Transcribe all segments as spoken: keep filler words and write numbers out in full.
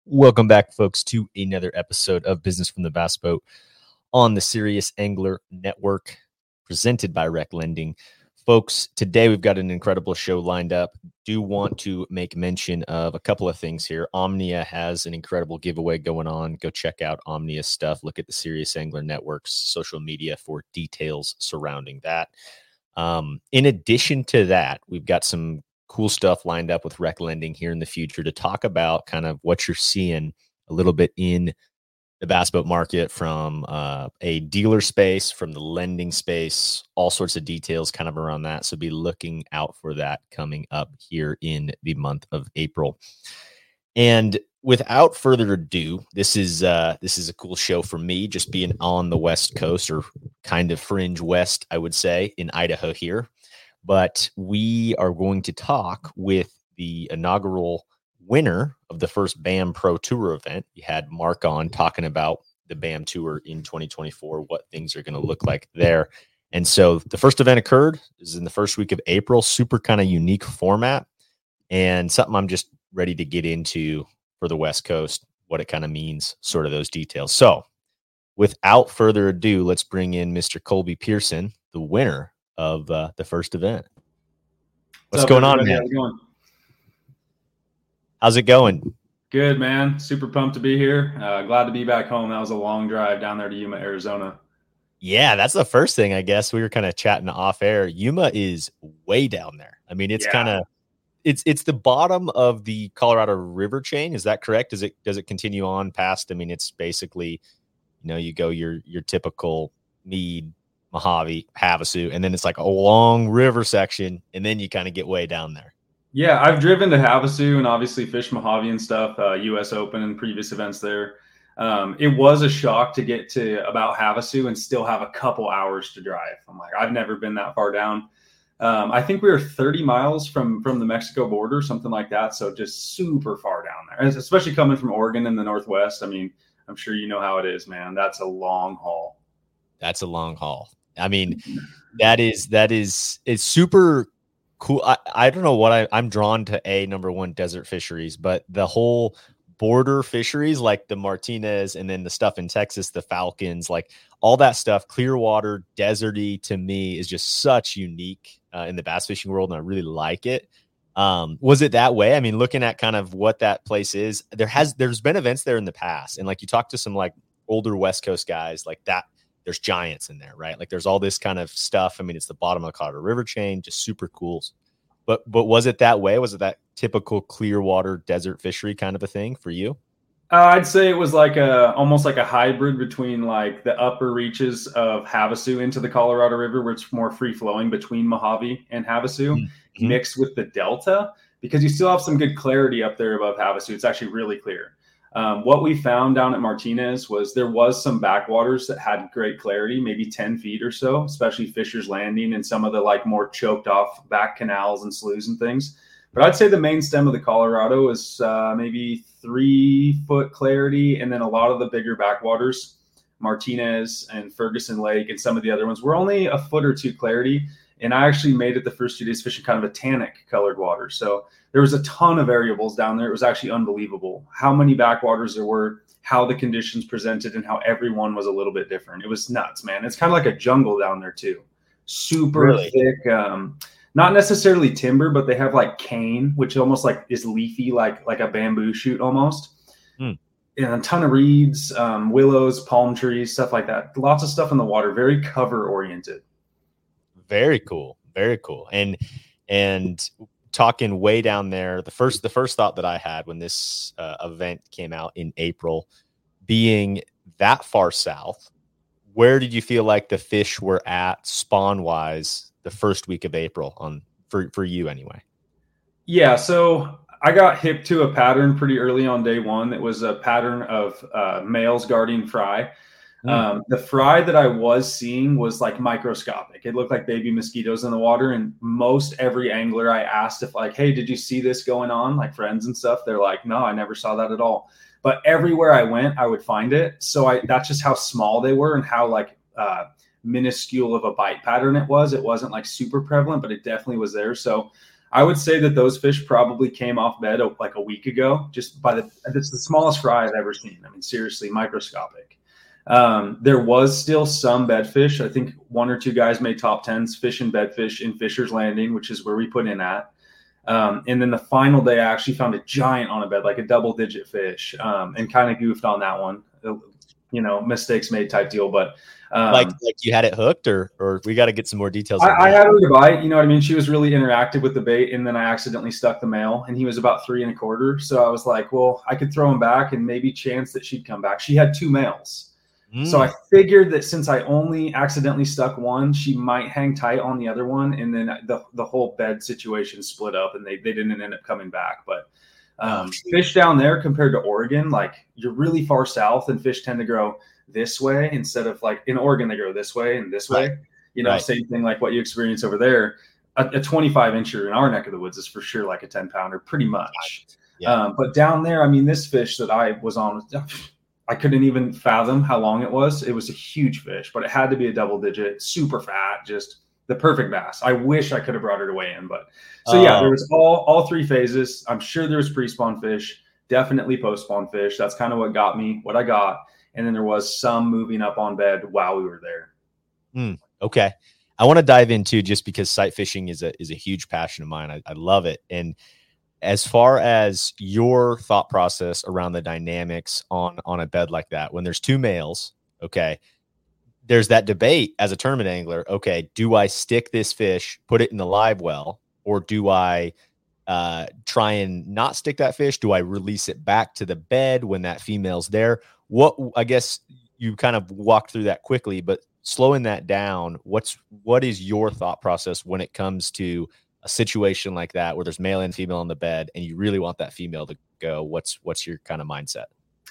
Welcome back, folks, to another episode of Business from the Bass Boat on the Serious Angler Network, presented by Rec Lending. Folks, today we've got an incredible show lined up. Do want to make mention of a couple of things here. Omnia has an incredible giveaway going on. Go check out Omnia's stuff. Look at the Serious Angler Network's social media for details surrounding that. Um, in addition to that, we've got some cool stuff lined up with Rec Lending here in the future to talk about kind of what you're seeing a little bit in the bass boat market from uh, a dealer space, from the lending space, all sorts of details kind of around that. So be looking out for that coming up here in the month of April. And without further ado, this is uh, this is a cool show for me, just being on the West Coast, or kind of fringe west, I would say, in Idaho here. But we are going to talk with the inaugural winner of the first B A M Pro Tour event. You had Mark on talking about the B A M Tour in twenty twenty-four, what things are going to look like there. And so the first event occurred is in the first week of April, super kind of unique format, and something I'm just ready to get into for the West Coast, what it kind of means, sort of those details. So without further ado, let's bring in Mister Colby Pearson, the winner of uh, the first event. What's, What's up, going everybody? on, man? How's it going? How's it going? Good, man. Super pumped to be here. Uh, glad to be back home. That was a long drive down there to Yuma, Arizona. Yeah, that's the first thing, I guess. We were kind of chatting off air. Yuma is way down there. I mean, it's yeah. kind of it's it's the bottom of the Colorado River chain. Is that correct? Does it does it continue on past? I mean, it's basically, you know, you go your your typical Mead, Mojave, Havasu, and then it's like a long river section, and then you kind of get way down there. Yeah, I've driven to Havasu and obviously fished Mojave and stuff, uh, U S Open and previous events there. Um, it was a shock to get to about Havasu and still have a couple hours to drive. I'm like, I've never been that far down. Um, I think we were thirty miles from from the Mexico border, something like that. So just super far down there, especially coming from Oregon in the Northwest. I mean, I'm sure you know how it is, man. That's a long haul. That's a long haul. I mean, that is, that is, it's super cool. I, I don't know what I, I'm drawn to a number one desert fisheries, but the whole border fisheries, like the Martinez and then the stuff in Texas, the Falcons, like all that stuff, Clearwater, deserty, to me is just such unique uh, in the bass fishing world. And I really like it. Um, was it that way? I mean, looking at kind of what that place is, there has, there's been events there in the past. And like you talk to some like older West Coast guys like that, there's giants in there, right? Like there's all this kind of stuff. I mean, it's the bottom of the Colorado River chain, just super cool. But but was it that way? Was it that typical Clearwater desert fishery kind of a thing for you? Uh, I'd say it was like a almost like a hybrid between like the upper reaches of Havasu into the Colorado River, where it's more free flowing between Mojave and Havasu, mm-hmm. mixed with the Delta, because you still have some good clarity up there above Havasu. It's actually really clear. Um, what we found down at Martinez was there was some backwaters that had great clarity, maybe ten feet or so, especially Fisher's Landing and some of the like more choked off back canals and sloughs and things. But I'd say the main stem of the Colorado is uh, maybe three foot clarity. And then a lot of the bigger backwaters, Martinez and Ferguson Lake and some of the other ones, were only a foot or two clarity. And I actually made it the first two days fishing kind of a tannic colored water. So there was a ton of variables down there. It was actually unbelievable how many backwaters there were, how the conditions presented, and how everyone was a little bit different. It was nuts, man. It's kind of like a jungle down there too. Super really? thick, um, not necessarily timber, but they have like cane, which almost like is leafy, like like a bamboo shoot almost. Hmm. And a ton of reeds, um, willows, palm trees, stuff like that. Lots of stuff in the water, very cover oriented. Very cool. Very cool. And, and talking way down there, the first, the first thought that I had when this uh, event came out in April, being that far south, where did you feel like the fish were at spawn wise the first week of April on for, for you anyway? Yeah. So I got hip to a pattern pretty early on day one. It was a pattern of uh, males guarding fry. Um, the fry that I was seeing was like microscopic. It looked like baby mosquitoes in the water. And most every angler I asked if like, hey, did you see this going on? Like friends and stuff. They're like, no, I never saw that at all. But everywhere I went, I would find it. So I, that's just how small they were and how like uh, minuscule of a bite pattern it was. It wasn't like super prevalent, but it definitely was there. So I would say that those fish probably came off bed like a week ago, just by the, it's the smallest fry I've ever seen. I mean, seriously, microscopic. Um, there was still some bedfish. I think one or two guys made top tens fish and bedfish in Fisher's Landing, which is where we put in at. Um, and then the final day, I actually found a giant on a bed, like a double digit fish, um, and kind of goofed on that one. You know, mistakes made type deal, but um, like like you had it hooked, or or we got to get some more details. I, I had her to bite. You know what I mean? She was really interactive with the bait, and then I accidentally stuck the male, and he was about three and a quarter. So I was like, well, I could throw him back, and maybe chance that she'd come back. She had two males, mm. so I figured that since I only accidentally stuck one, she might hang tight on the other one, and then the the whole bed situation split up, and they they didn't end up coming back, but. Um, fish down there compared to Oregon, like you're really far south and fish tend to grow this way instead of like in Oregon, they grow this way and this way, you know, right. Same thing like what you experience over there. A, a twenty-five incher in our neck of the woods is for sure like a ten pounder, pretty much. Yeah. Um, but down there, I mean, this fish that I was on, I couldn't even fathom how long it was. It was a huge fish, but it had to be a double digit, super fat, just the perfect bass. I wish I could have brought her to weigh in, but so yeah, there was all all three phases. I'm sure there was pre-spawn fish, definitely post-spawn fish. That's kind of what got me what I got, and then there was some moving up on bed while we were there. Mm, okay, I want to dive into just because sight fishing is a is a huge passion of mine. I, I love it, and as far as your thought process around the dynamics on on a bed like that, when there's two males, okay. There's that debate as a tournament angler. Okay, do I stick this fish, put it in the live well, or do I uh, try and not stick that fish? Do I release it back to the bed when that female's there? What I guess you kind of walked through that quickly, but slowing that down, what's what is your thought process when it comes to a situation like that where there's male and female on the bed, and you really want that female to go? What's what's your kind of mindset?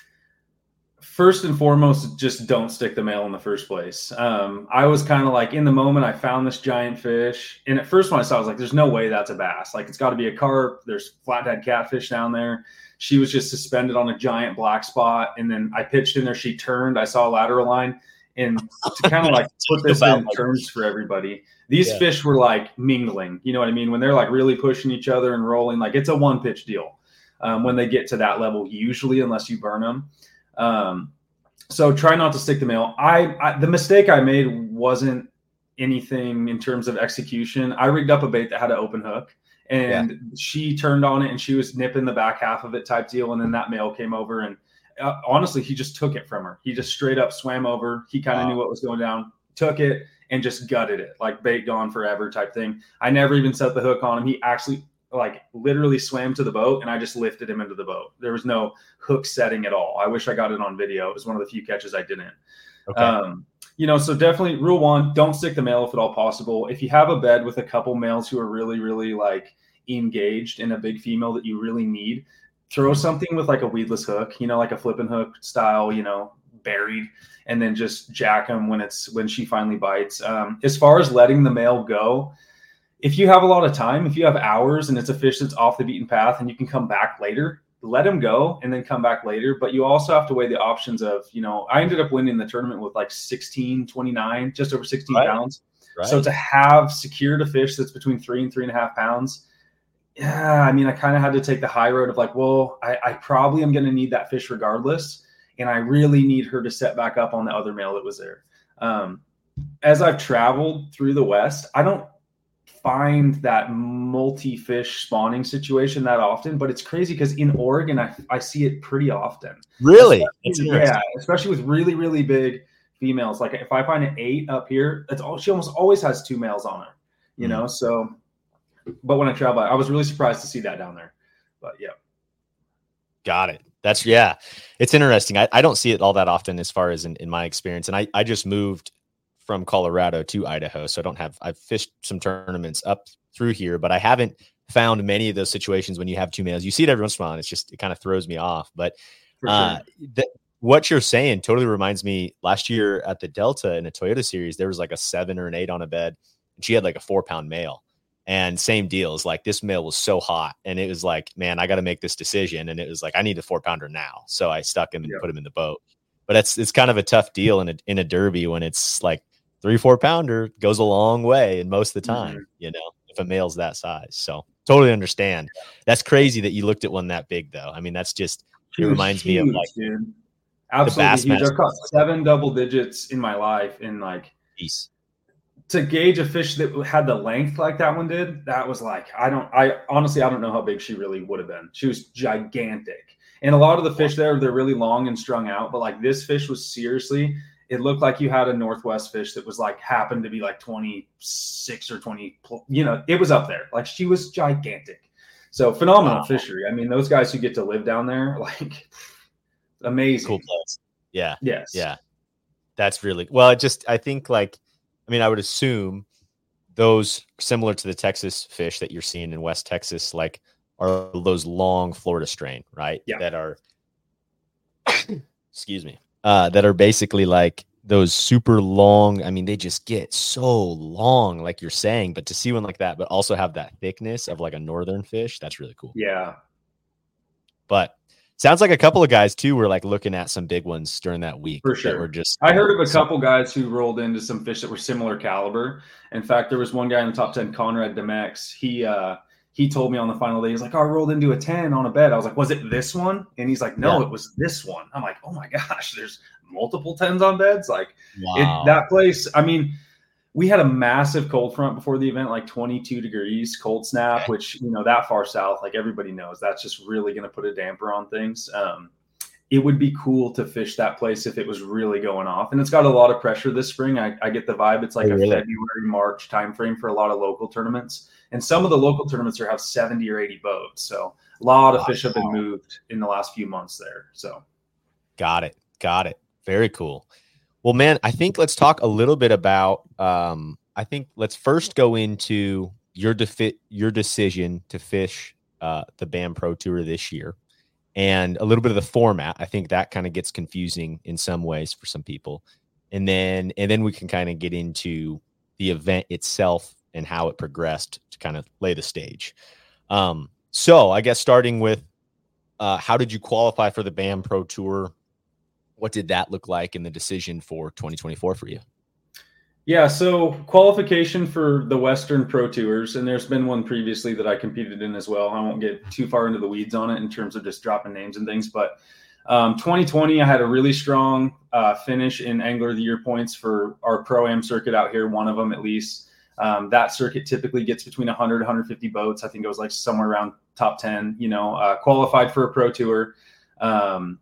First and foremost, just don't stick the male in the first place. Um, I was kind of like in the moment, I found this giant fish. And at first when I saw it, I was like, there's no way that's a bass. Like it's got to be a carp. There's flathead catfish down there. She was just suspended on a giant black spot. And then I pitched in there. She turned. I saw a lateral line. And to kind of like put this in terms for everybody, these yeah. fish were like mingling. You know what I mean? When they're like really pushing each other and rolling, like it's a one pitch deal um, when they get to that level, usually, unless you burn them. Um, so try not to stick the male. I, I, the mistake I made wasn't anything in terms of execution. I rigged up a bait that had an open hook, and yeah. she turned on it and she was nipping the back half of it type deal. And then that male came over and uh, honestly, he just took it from her. He just straight up swam over. He kind of wow. knew what was going down, took it and just gutted it like bait gone forever type thing. I never even set the hook on him. He actually like literally swam to the boat and I just lifted him into the boat. There was no hook setting at all. I wish I got it on video. It was one of the few catches I didn't. Okay. Um, you know, so definitely rule one, don't stick the male if at all possible. If you have a bed with a couple males who are really, really like engaged in a big female that you really need, throw something with like a weedless hook, you know, like a flipping hook style, you know, buried, and then just jack them when it's, when she finally bites. Um, as far as letting the male go, if you have a lot of time, if you have hours and it's a fish that's off the beaten path and you can come back later, let him go and then come back later. But you also have to weigh the options of, you know, I ended up winning the tournament with like sixteen twenty-nine, just over sixteen right. pounds. Right. So to have secured a fish that's between three and three and a half pounds, yeah, I mean, I kind of had to take the high road of like, well, I, I probably am going to need that fish regardless. And I really need her to set back up on the other male that was there. Um, as I've traveled through the West, I don't find that multi-fish spawning situation that often, but it's crazy because in Oregon, I, I see it pretty often. Really? Especially, yeah, especially with really, really big females. Like if I find an eight up here, that's all, she almost always has two males on her, you mm. know? So, but when I travel, I was really surprised to see that down there, but yeah. Got it. That's yeah. It's interesting. I, I don't see it all that often as far as in, in my experience. And I, I just moved from Colorado to Idaho. So I don't have, I've fished some tournaments up through here, but I haven't found many of those situations when you have two males. You see it every once in a while, and it's just, it kind of throws me off. But sure. uh, th- what you're saying totally reminds me last year at the Delta in a Toyota series, there was like a seven or an eight on a bed, and she had like a four pound male. And same deal is like this male was so hot, and it was like, man, I got to make this decision. And it was like, I need a four pounder now. So I stuck him and yeah. put him in the boat. But it's, it's kind of a tough deal in a, in a derby when it's like, three, four pounder goes a long way. And most of the time, mm-hmm. you know, if a male's that size. So totally understand. That's crazy that you looked at one that big, though. I mean, that's just, it reminds huge, me of like, dude. Absolutely huge. I've caught seven double digits in my life, and like, Peace. to gauge a fish that had the length like that one did, that was like, I don't, I honestly, I don't know how big she really would have been. She was gigantic. And a lot of the fish there, they're really long and strung out, but like this fish was seriously, it looked like you had a Northwest fish that was like, happened to be like twenty-six or twenty, you know, it was up there. Like she was gigantic. So phenomenal wow. fishery. I mean, those guys who get to live down there, like amazing. Cool place. Yeah. Yes. Yeah. That's really, well, it just, I think like, I mean, I would assume those similar to the Texas fish that you're seeing in West Texas, like are those long Florida strain, right? Yeah. That are, excuse me, uh, that are basically like those super long. I mean, they just get so long, like you're saying, but to see one like that, but also have that thickness of like a northern fish, that's really cool. Yeah. But sounds like a couple of guys too were like looking at some big ones during that week. For sure. That were just, I heard of a couple guys who rolled into some fish that were similar caliber. In fact, there was one guy in the top ten, Conrad Demex. He uh, he told me on the final day, he's like, oh, I rolled into a ten on a bed. I was like, was it this one? And he's like, no, yeah. it was this one. I'm like, oh my gosh, there's multiple tens on beds. Like wow. it, that place. I mean, we had a massive cold front before the event, like twenty-two degrees cold snap, okay. which, you know, that far south, like everybody knows, that's just really going to put a damper on things. Um, it would be cool to fish that place if it was really going off. And it's got a lot of pressure this spring. I, I get the vibe. It's like oh, a really? February, March timeframe for a lot of local tournaments. And some of the local tournaments are have seventy or eighty boats. So a lot of wow. fish have been moved in the last few months there. So got it. Got it. Very cool. Well, man, I think let's talk a little bit about, um, I think let's first go into your defi- your decision to fish uh, the B A M Pro Tour this year and a little bit of the format. I think that kind of gets confusing in some ways for some people. And then, and then we can kind of get into the event itself and how it progressed to kind of lay the stage. Um, so I guess starting with uh, how did you qualify for the B A M Pro Tour? What did that look like in the decision for twenty twenty-four for you? Yeah, so qualification for the Western Pro Tours, and there's been one previously that I competed in as well. I won't get too far into the weeds on it in terms of just dropping names and things, but um, twenty twenty, I had a really strong uh, finish in Angler of the Year points for our Pro-Am circuit out here, one of them at least. Um, that circuit typically gets between one hundred, one hundred fifty boats. I think it was like somewhere around top ten, you know, uh, qualified for a Pro Tour. Um,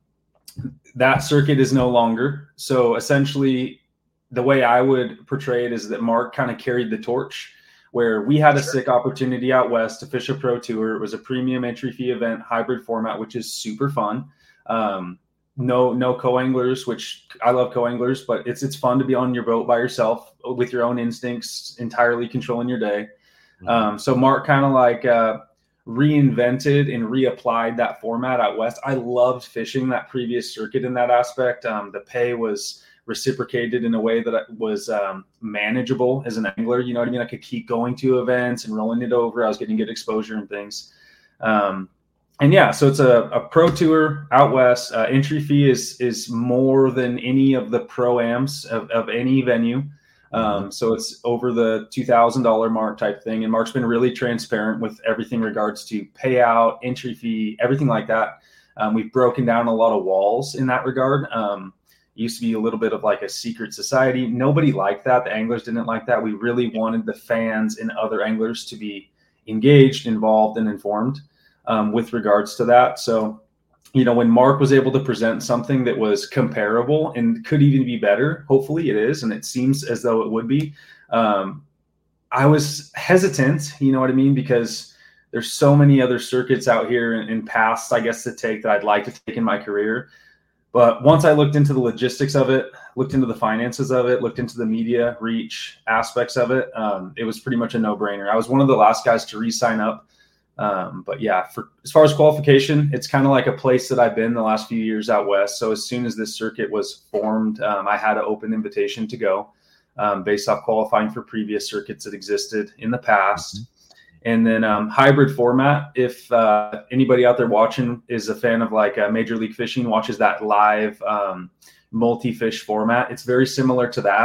that circuit is no longer. So essentially the way I would portray it is that Mark kind of carried the torch where we had a sure. sick opportunity out West to fish a Pro Tour. It was a premium entry fee event, hybrid format, which is super fun. Um, no, no co-anglers, which I love co-anglers, but it's, it's fun to be on your boat by yourself with your own instincts, entirely controlling your day. Mm-hmm. Um, so Mark kind of like, uh, reinvented and reapplied that format out West. I loved fishing that previous circuit in that aspect. Um, the pay was reciprocated in a way that was um, manageable as an angler. You know what I mean? I could keep going to events and rolling it over. I was getting good exposure and things. Um, and yeah, so it's a, a Pro Tour out West. Uh, entry fee is is more than any of the Pro-Ams of, of any venue. Um, so it's over the two thousand dollars mark type thing. And Mark's been really transparent with everything in regards to payout, entry fee, everything like that. Um, we've broken down a lot of walls in that regard. Um, it used to be a little bit of like a secret society. Nobody liked that. The anglers didn't like that. We really wanted the fans and other anglers to be engaged, involved, and informed um, with regards to that. So, you know, when Mark was able to present something that was comparable and could even be better, hopefully it is, and it seems as though it would be, um, I was hesitant, you know what I mean? Because there's so many other circuits out here in, in past, I guess, to take that I'd like to take in my career. But once I looked into the logistics of it, looked into the finances of it, looked into the media reach aspects of it, um, it was pretty much a no-brainer. I was one of the last guys to re-sign up. Um, but yeah, for as far as qualification, it's kind of like a place that I've been the last few years out West. So as soon as this circuit was formed, um, I had an open invitation to go, um, based off qualifying for previous circuits that existed in the past. Mm-hmm. And then, um, hybrid format. If, uh, anybody out there watching is a fan of like uh, Major League Fishing, watches that live, um, multi-fish format. It's very similar to that,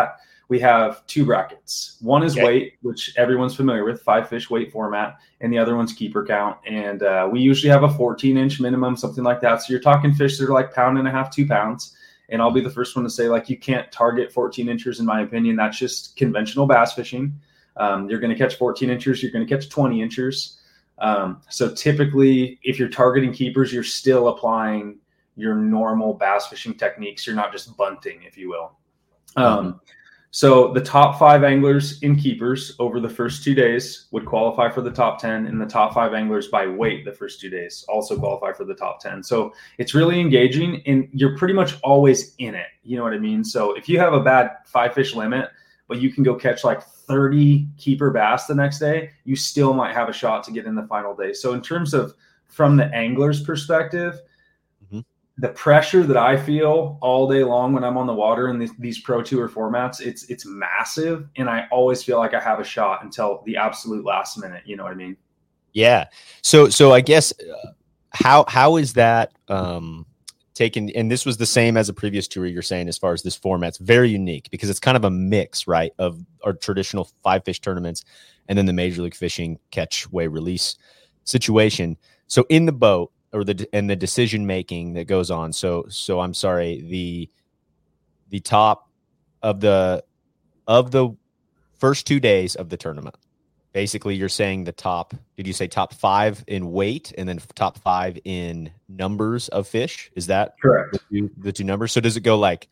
we have two brackets. One is okay. weight, which everyone's familiar with, five fish weight format, and the other one's keeper count. And uh, we usually have a fourteen inch minimum, something like that. So you're talking fish that are like pound and a half, two pounds. And I'll be the first one to say, like, you can't target fourteen inchers, in my opinion. That's just conventional bass fishing. Um, you're going to catch fourteen inchers. You're going to catch twenty inchers. Um, so typically, if you're targeting keepers, you're still applying your normal bass fishing techniques. You're not just bunting, if you will. Um, so the top five anglers in keepers over the first two days would qualify for the top ten, and the top five anglers by weight the first two days also qualify for the top ten. So it's really engaging, and you're pretty much always in it. You know what I mean? So if you have a bad five fish limit, but you can go catch like thirty keeper bass the next day, you still might have a shot to get in the final day. So in terms of from the angler's perspective, mm-hmm. the pressure that I feel all day long when I'm on the water in these, these pro tour formats, it's it's massive. And I always feel like I have a shot until the absolute last minute. You know what I mean? Yeah. So, so I guess uh, how, how is that um, taken? And this was the same as a previous tour you're saying, as far as this format's very unique because it's kind of a mix, right, of our traditional five fish tournaments and then the Major League Fishing catch, weigh, release situation. So in the boat, or the and the decision making that goes on. So so I'm sorry, the the top of the of the first two days of the tournament. Basically, you're saying the top, did you say top five in weight and then top five in numbers of fish? Is that correct? The two, the two numbers. So does it go like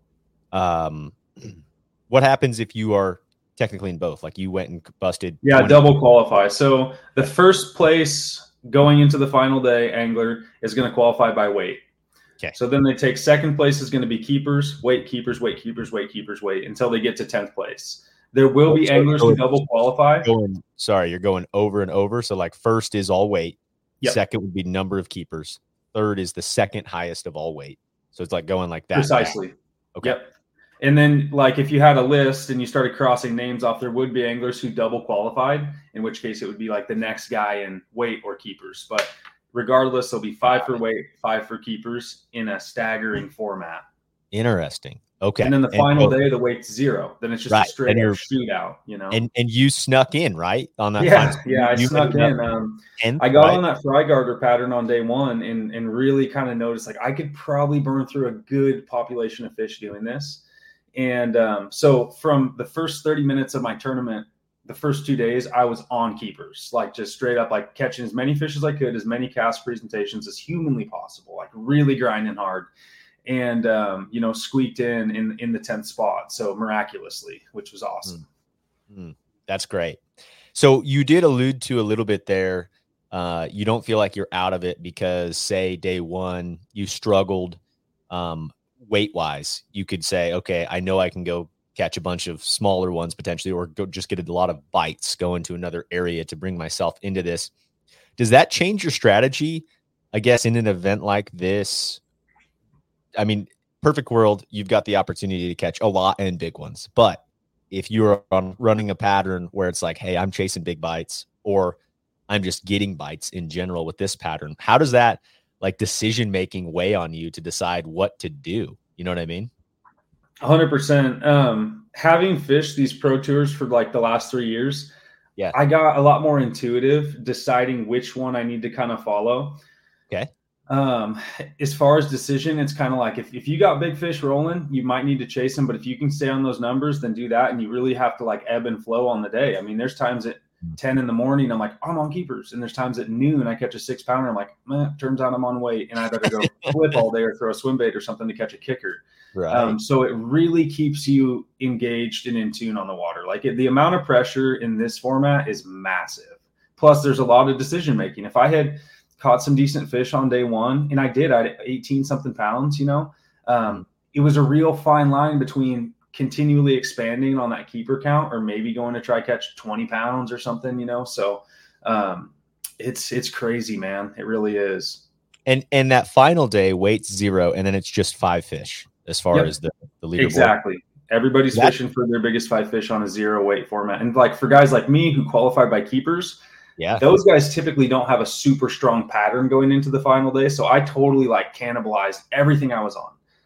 um what happens if you are technically in both? Like you went and busted Yeah, twenty double qualify. So the first place going into the final day angler is going to qualify by weight. Okay. So then they take second place is going to be keepers, weight, keepers, weight, keepers, weight, keepers, weight until they get to tenth place. There will be so anglers who double qualify. Going, sorry, you're going over and over. So like first is all weight. Yep. Second would be number of keepers. Third is the second highest of all weight. So it's like going like that. Precisely. Now. Okay. Yep. And then, like, if you had a list and you started crossing names off, there would be anglers who double qualified, in which case it would be like the next guy in weight or keepers. But regardless, there'll be five for weight, five for keepers in a staggering format. Interesting. Okay. And then the and, final oh, day, the weight's zero. Then it's just right. a straight up shootout, you know? And and you snuck in, right? On that. Yeah. Final, yeah. I you snuck in. Um, tenth, I got right? on that fry garter pattern on day one and, and really kind of noticed, like, I could probably burn through a good population of fish doing this. And um, so from the first thirty minutes of my tournament, the first two days, I was on keepers, like just straight up, like catching as many fish as I could, as many cast presentations as humanly possible, like really grinding hard, and um, you know, squeaked in in in the tenth spot, so miraculously, which was awesome. Mm. Mm. That's great. So you did allude to a little bit there. Uh, you don't feel like you're out of it because, say, day one you struggled. Um, weight wise, you could say, okay, I know I can go catch a bunch of smaller ones potentially, or go just get a lot of bites, go into another area to bring myself into this. Does that change your strategy, I guess, in an event like this? I mean, perfect world, you've got the opportunity to catch a lot and big ones. But if you're on running a pattern where it's like, hey, I'm chasing big bites, or I'm just getting bites in general with this pattern, how does that like decision making weigh on you to decide what to do? You know what I mean? one hundred percent. Um, having fished these pro tours for like the last three years, yeah, I got a lot more intuitive deciding which one I need to kind of follow. Okay. Um, as far as decision, it's kind of like if, if you got big fish rolling, you might need to chase them, but if you can stay on those numbers, then do that. And you really have to like ebb and flow on the day. I mean, there's times at ten in the morning, I'm like, I'm on keepers. And there's times at noon, I catch a six pounder. I'm like, man, turns out I'm on weight and I better go flip all day or throw a swim bait or something to catch a kicker. Right. Um, so it really keeps you engaged and in tune on the water. Like it, the amount of pressure in this format is massive. Plus there's a lot of decision making. If I had caught some decent fish on day one, and I did, I had eighteen something pounds, you know, um, it was a real fine line between continually expanding on that keeper count or maybe going to try catch twenty pounds or something, you know? So um, it's, it's crazy, man. It really is. And, and that final day weight's zero. And then it's just five fish as far yep. as the, the leaderboard. Exactly. Everybody's that, fishing for their biggest five fish on a zero weight format. And like for guys like me who qualify by keepers, yeah, those guys typically don't have a super strong pattern going into the final day. So I totally like cannibalized everything I was on.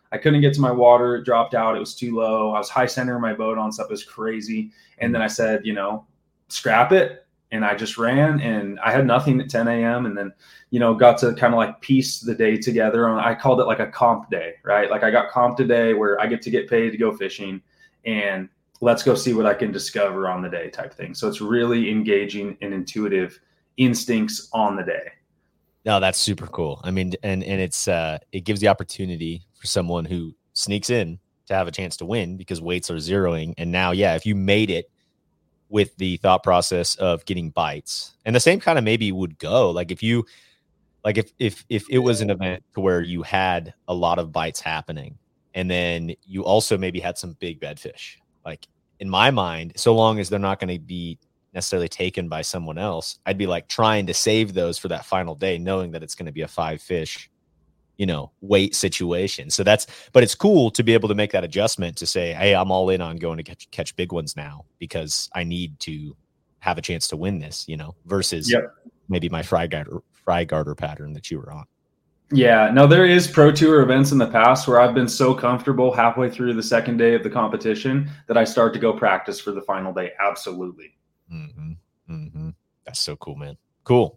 I couldn't get to my water. It dropped out. It was too low. I was high centering my boat on stuff. It was crazy. And then I said, you know, scrap it. And I just ran, and I had nothing at ten a.m. And then, you know, got to kind of like piece the day together. On, I called it like a comp day, right? Like I got comp today where I get to get paid to go fishing, and let's go see what I can discover on the day type thing. So it's really engaging and intuitive instincts on the day. No, that's super cool. I mean, and, and it's, uh, it gives the opportunity for someone who sneaks in to have a chance to win because weights are zeroing. And now, yeah, if you made it with the thought process of getting bites, and the same kind of maybe would go like if you, like if, if, if it was an event to where you had a lot of bites happening, and then you also maybe had some big bedfish, like in my mind, so long as they're not going to be necessarily taken by someone else, I'd be like trying to save those for that final day, knowing that it's going to be a five fish, you know, weight situation. So that's, but it's cool to be able to make that adjustment to say, hey, I'm all in on going to catch, catch big ones now because I need to have a chance to win this, you know, versus yep. maybe my fry garter, fry garter pattern that you were on. Yeah, no, there is pro tour events in the past where I've been so comfortable halfway through the second day of the competition that I start to go practice for the final day. Absolutely. Mm-hmm. Mm-hmm. That's so cool, man. Cool.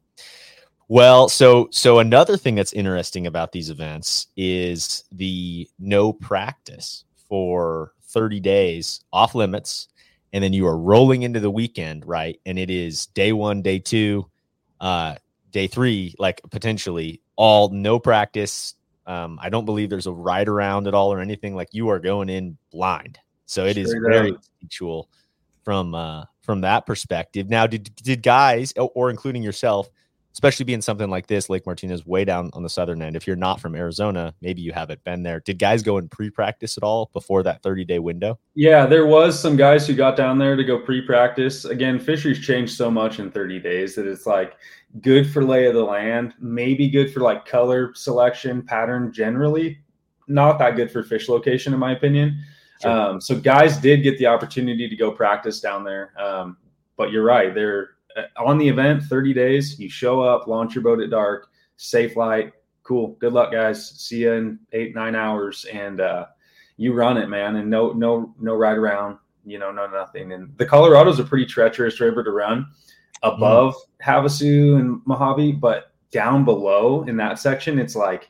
Well, so so another thing that's interesting about these events is the no practice for thirty days off limits, and then you are rolling into the weekend, right? And it is day one, day two, uh, day three, like potentially all no practice. Um, I don't believe there's a ride around at all or anything. Like you are going in blind. So it Straight is very instinctual from uh, from that perspective. Now, did did guys, or including yourself, especially being something like this, Lake Martinez, way down on the southern end, if you're not from Arizona, maybe you haven't been there. Did guys go and pre-practice at all before that thirty-day window? Yeah, there was some guys who got down there to go pre-practice. Again, fisheries change so much in thirty days that it's like good for lay of the land, maybe good for like color selection, pattern generally, not that good for fish location, in my opinion. Sure. Um, so guys did get the opportunity to go practice down there. Um, but you're right. They're on the event, thirty days, you show up, launch your boat at dark, safe light. Cool. Good luck, guys. See you in eight, nine hours. And uh, you run it, man. And no, no, no ride around, you know, no, nothing. And the Colorado's a pretty treacherous river to run above mm. Havasu and Mojave, but down below in that section, it's like,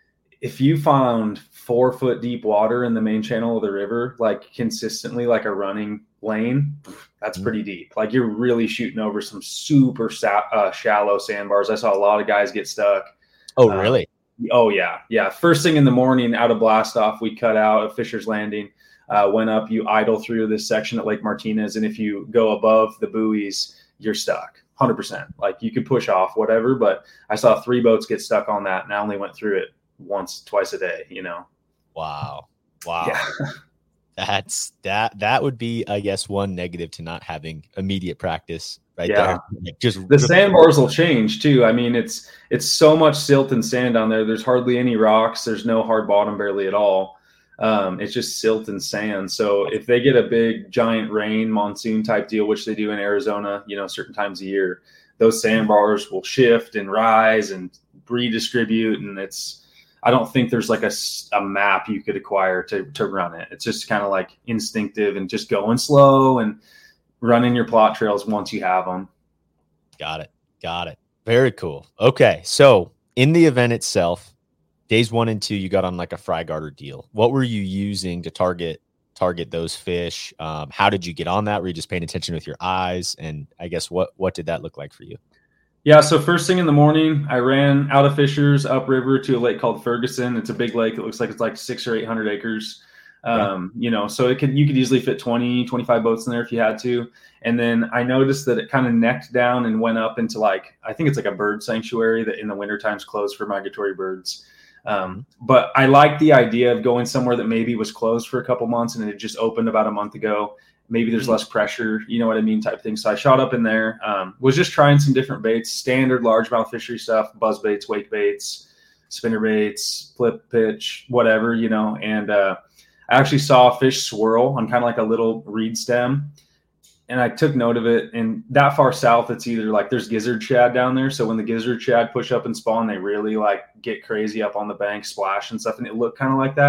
if you found four foot deep water in the main channel of the river, like consistently, like a running lane, that's pretty deep. Like you're really shooting over some super sa- uh, shallow sandbars. I saw a lot of guys get stuck. Oh, really? Um, oh yeah. Yeah. First thing in the morning out of blast off, we cut out at Fisher's Landing, uh, went up, you idle through this section at Lake Martinez. And if you go above the buoys, you're stuck one hundred percent. Like you could push off whatever, but I saw three boats get stuck on that. And I only went through it once, twice a day, you know? Wow. Wow. Yeah. That's that, that would be, I guess, one negative to not having immediate practice right yeah. there. Just the sandbars will change too. I mean, it's, it's so much silt and sand down there. There's hardly any rocks. There's no hard bottom barely at all. Um, it's just silt and sand. So if they get a big giant rain monsoon type deal, which they do in Arizona, you know, certain times a year, those sandbars will shift and rise and redistribute. And it's, I don't think there's like a, a map you could acquire to, to run it. It's just kind of like instinctive and just going slow and running your plot trails once you have them. Got it. Got it. Very cool. Okay. So in the event itself, days one and two, you got on like a fry garter deal. What were you using to target, target those fish? Um, how did you get on that? Were you just paying attention with your eyes? And I guess what, what did that look like for you? Yeah, so first thing in the morning, I ran out of Fishers upriver to a lake called Ferguson. It's a big lake. It looks like it's like six or eight hundred acres. Um, yeah. You know, so it could you could easily fit twenty, twenty-five boats in there if you had to. And then I noticed that it kind of necked down and went up into like, I think it's like a bird sanctuary that in the winter time's closed for migratory birds. Um, but I liked the idea of going somewhere that maybe was closed for a couple months and it just opened about a month ago. Maybe there's less pressure, you know what I mean, type thing. So I shot up in there, um, was just trying some different baits, standard largemouth fishery stuff, buzz baits, wake baits, spinner baits, flip pitch, whatever, you know. And uh, I actually saw a fish swirl on kind of like a little reed stem. And I took note of it. And that far south, it's either like there's gizzard shad down there. So when the gizzard shad push up and spawn, they really like get crazy up on the bank, splash and stuff. And it looked kind of like that.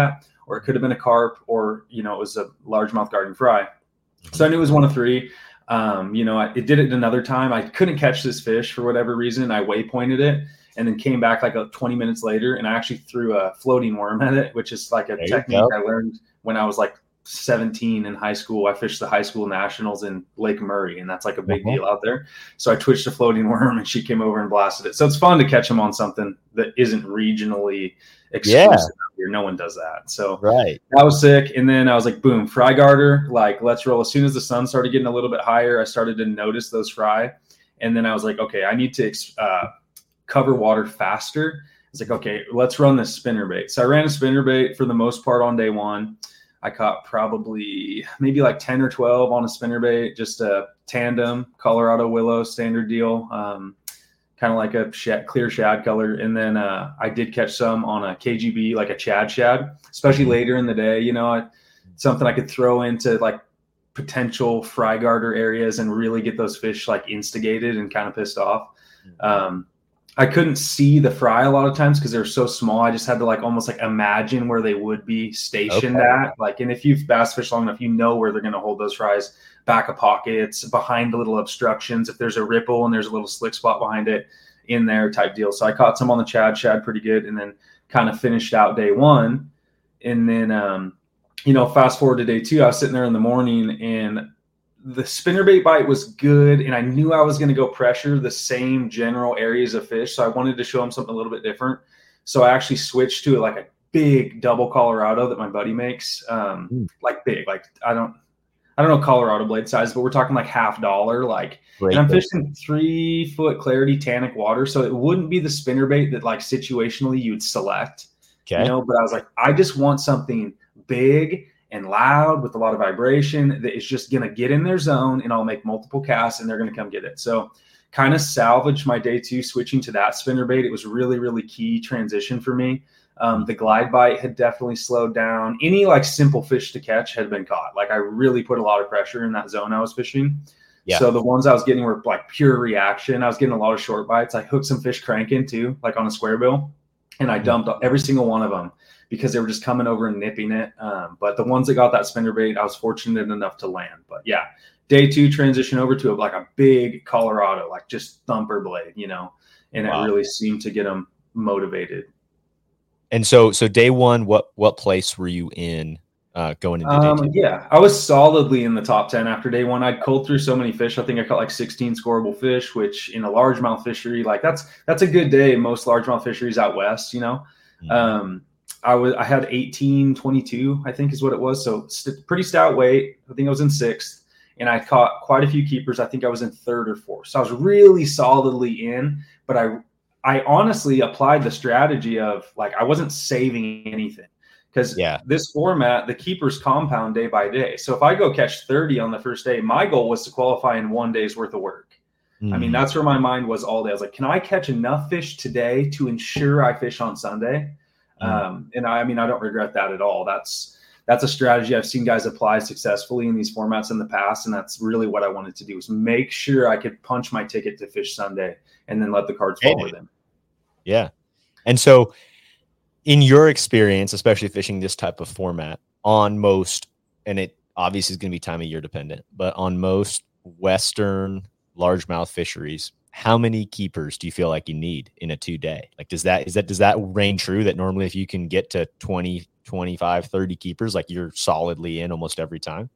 or it could have been a carp, or, you know, it was a largemouth garden fry. So I knew it was one of three. Um, you know, I, it did it another time. I couldn't catch this fish for whatever reason. I waypointed it and then came back like a twenty minutes later, and I actually threw a floating worm at it, which is like a there technique I learned when I was like seventeen in high school. I fished the high school nationals in Lake Murray, and that's like a big uh-huh. deal out there. So I twitched a floating worm, and she came over and blasted it. So it's fun to catch them on something that isn't regionally exclusive. Yeah. Here. No one does that. So right. that was sick. And then I was like, boom, fry garter, like let's roll. As soon as the sun started getting a little bit higher, I started to notice those fry. And then I was like, okay, I need to uh, cover water faster. It's like, okay, let's run this spinnerbait. So I ran a spinnerbait for the most part on day one. I caught probably maybe like ten or twelve on a spinnerbait, just a tandem Colorado willow standard deal. Um, kind of like a shad, clear shad color. And then uh, I did catch some on a K G B, like a Chad shad, especially later in the day, you know, something I could throw into like potential fry garter areas and really get those fish like instigated and kind of pissed off. Um, I couldn't see the fry a lot of times because they're so small. I just had to like almost like imagine where they would be stationed okay. at. Like, and if you've bass fished long enough, you know where they're going to hold those fries, back of pockets, behind the little obstructions. If there's a ripple and there's a little slick spot behind it, in there type deal. So I caught some on the Chad shad pretty good, and then kind of finished out day one. And then, um, you know, fast forward to day two, I was sitting there in the morning, and the spinnerbait bite was good, and I knew I was going to go pressure the same general areas of fish. So I wanted to show them something a little bit different. So I actually switched to like a big double Colorado that my buddy makes, um, mm. like big, like I don't, I don't know Colorado blade size, but we're talking like half dollar. Like, Great and I'm fish. fishing three foot clarity tannic water, so it wouldn't be the spinnerbait that like situationally you'd select, okay. you know. But I was like, I just want something big and loud with a lot of vibration that is just going to get in their zone, and I'll make multiple casts and they're going to come get it. So kind of salvaged my day two switching to that spinnerbait. It was really, really key transition for me. Um, the glide bite had definitely slowed down. Any like simple fish to catch had been caught. Like I really put a lot of pressure in that zone I was fishing. Yeah. So the ones I was getting were like pure reaction. I was getting a lot of short bites. I hooked some fish cranking too, like on a square bill, and I dumped every single one of them because they were just coming over and nipping it. Um, but the ones that got that spinnerbait, I was fortunate enough to land. But yeah, day two transition over to a, like a big Colorado, like just thumper blade, you know, and wow. it really seemed to get them motivated. And so, so day one, what, what place were you in uh, going into um, day two? Yeah, I was solidly in the top ten after day one. I'd culled through so many fish. I think I caught like sixteen scoreable fish, which in a largemouth fishery, like that's, that's a good day. Most largemouth fisheries out West, you know, mm-hmm. um, I was, I had eighteen twenty-two, I think is what it was. So st- pretty stout weight. I think I was in sixth, and I caught quite a few keepers. I think I was in third or fourth. So I was really solidly in, but I, I honestly applied the strategy of like, I wasn't saving anything because yeah. this format, the keepers compound day by day. So if I go catch thirty on the first day, my goal was to qualify in one day's worth of work. Mm. I mean, that's where my mind was all day. I was like, can I catch enough fish today to ensure I fish on Sunday? Mm. Um, and I, I mean, I don't regret that at all. That's, that's a strategy I've seen guys apply successfully in these formats in the past. And that's really what I wanted to do, was make sure I could punch my ticket to fish Sunday and then let the cards fall with them. Yeah. And so in your experience, especially fishing this type of format on most, and it obviously is going to be time of year dependent, but on most Western largemouth fisheries, how many keepers do you feel like you need in a two day? Like, does that, is that, does that reign true that normally if you can get to twenty, twenty-five, thirty keepers, like you're solidly in almost every time?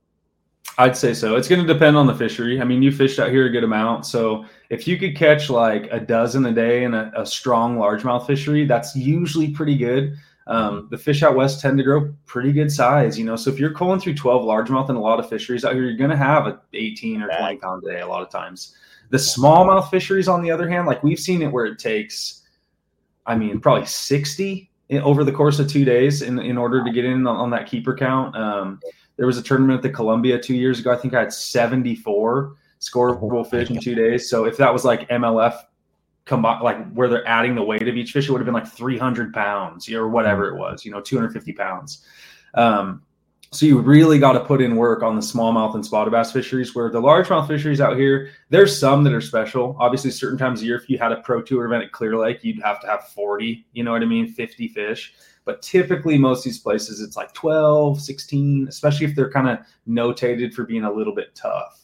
I'd say so. It's going to depend on the fishery. I mean, you fished out here a good amount. So if you could catch like a dozen a day in a, a strong largemouth fishery, that's usually pretty good. Um, the fish out West tend to grow pretty good size, you know. So if you're culling through twelve largemouth in a lot of fisheries out here, you're going to have a eighteen or twenty pound a day a lot of times. The smallmouth fisheries, on the other hand, like we've seen it where it takes, I mean, probably sixty over the course of two days in, in order to get in on, on that keeper count. Um, there was a tournament at the Columbia two years ago. I think I had seventy-four scoreable fish in two days. So if that was like M L F combined, like where they're adding the weight of each fish, it would have been like three hundred pounds or whatever it was, you know, two hundred fifty pounds. Um, So you really got to put in work on the smallmouth and spotted bass fisheries, where the largemouth fisheries out here, there's some that are special. Obviously, certain times of year, if you had a pro tour event at Clear Lake, you'd have to have forty, you know what I mean, fifty fish. But typically most of these places, it's like twelve, sixteen, especially if they're kind of notated for being a little bit tough.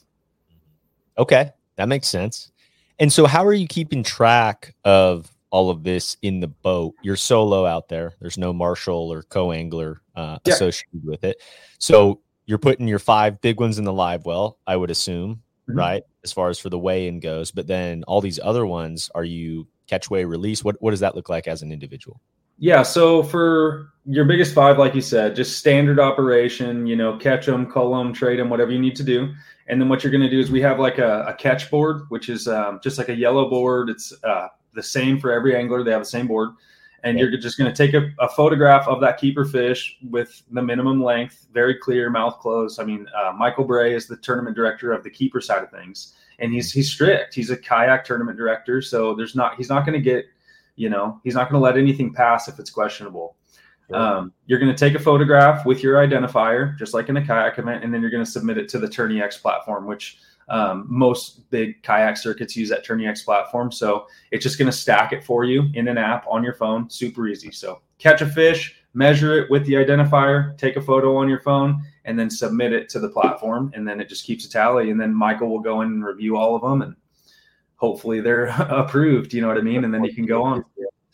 Okay, that makes sense. And so how are you keeping track of all of this in the boat? You're solo out there. There's no marshal or co-angler uh, yeah. associated with it. So you're putting your five big ones in the live well, I would assume, mm-hmm. right? As far as for the weigh-in goes. But then all these other ones, are you catch, weigh, release? What, what does that look like as an individual? Yeah, so for your biggest five, like you said, just standard operation, you know, catch them, cull them, trade them, whatever you need to do. And then what you're going to do is we have like a, a catch board, which is um, just like a yellow board. It's uh, the same for every angler. They have the same board. And okay. you're just going to take a, a photograph of that keeper fish with the minimum length, very clear, mouth closed. I mean, uh, Michael Bray is the tournament director of the keeper side of things. And he's he's strict. He's a kayak tournament director. So there's not he's not going to get, you know, he's not going to let anything pass if it's questionable. Sure. Um, you're going to take a photograph with your identifier, just like in a kayak event, and then you're going to submit it to the Tourney X platform, which um, most big kayak circuits use that Tourney X platform. So it's just going to stack it for you in an app on your phone. Super easy. So catch a fish, measure it with the identifier, take a photo on your phone, and then submit it to the platform. And then it just keeps a tally. And then Michael will go in and review all of them, and hopefully they're approved, you know what I mean? And then you can go on.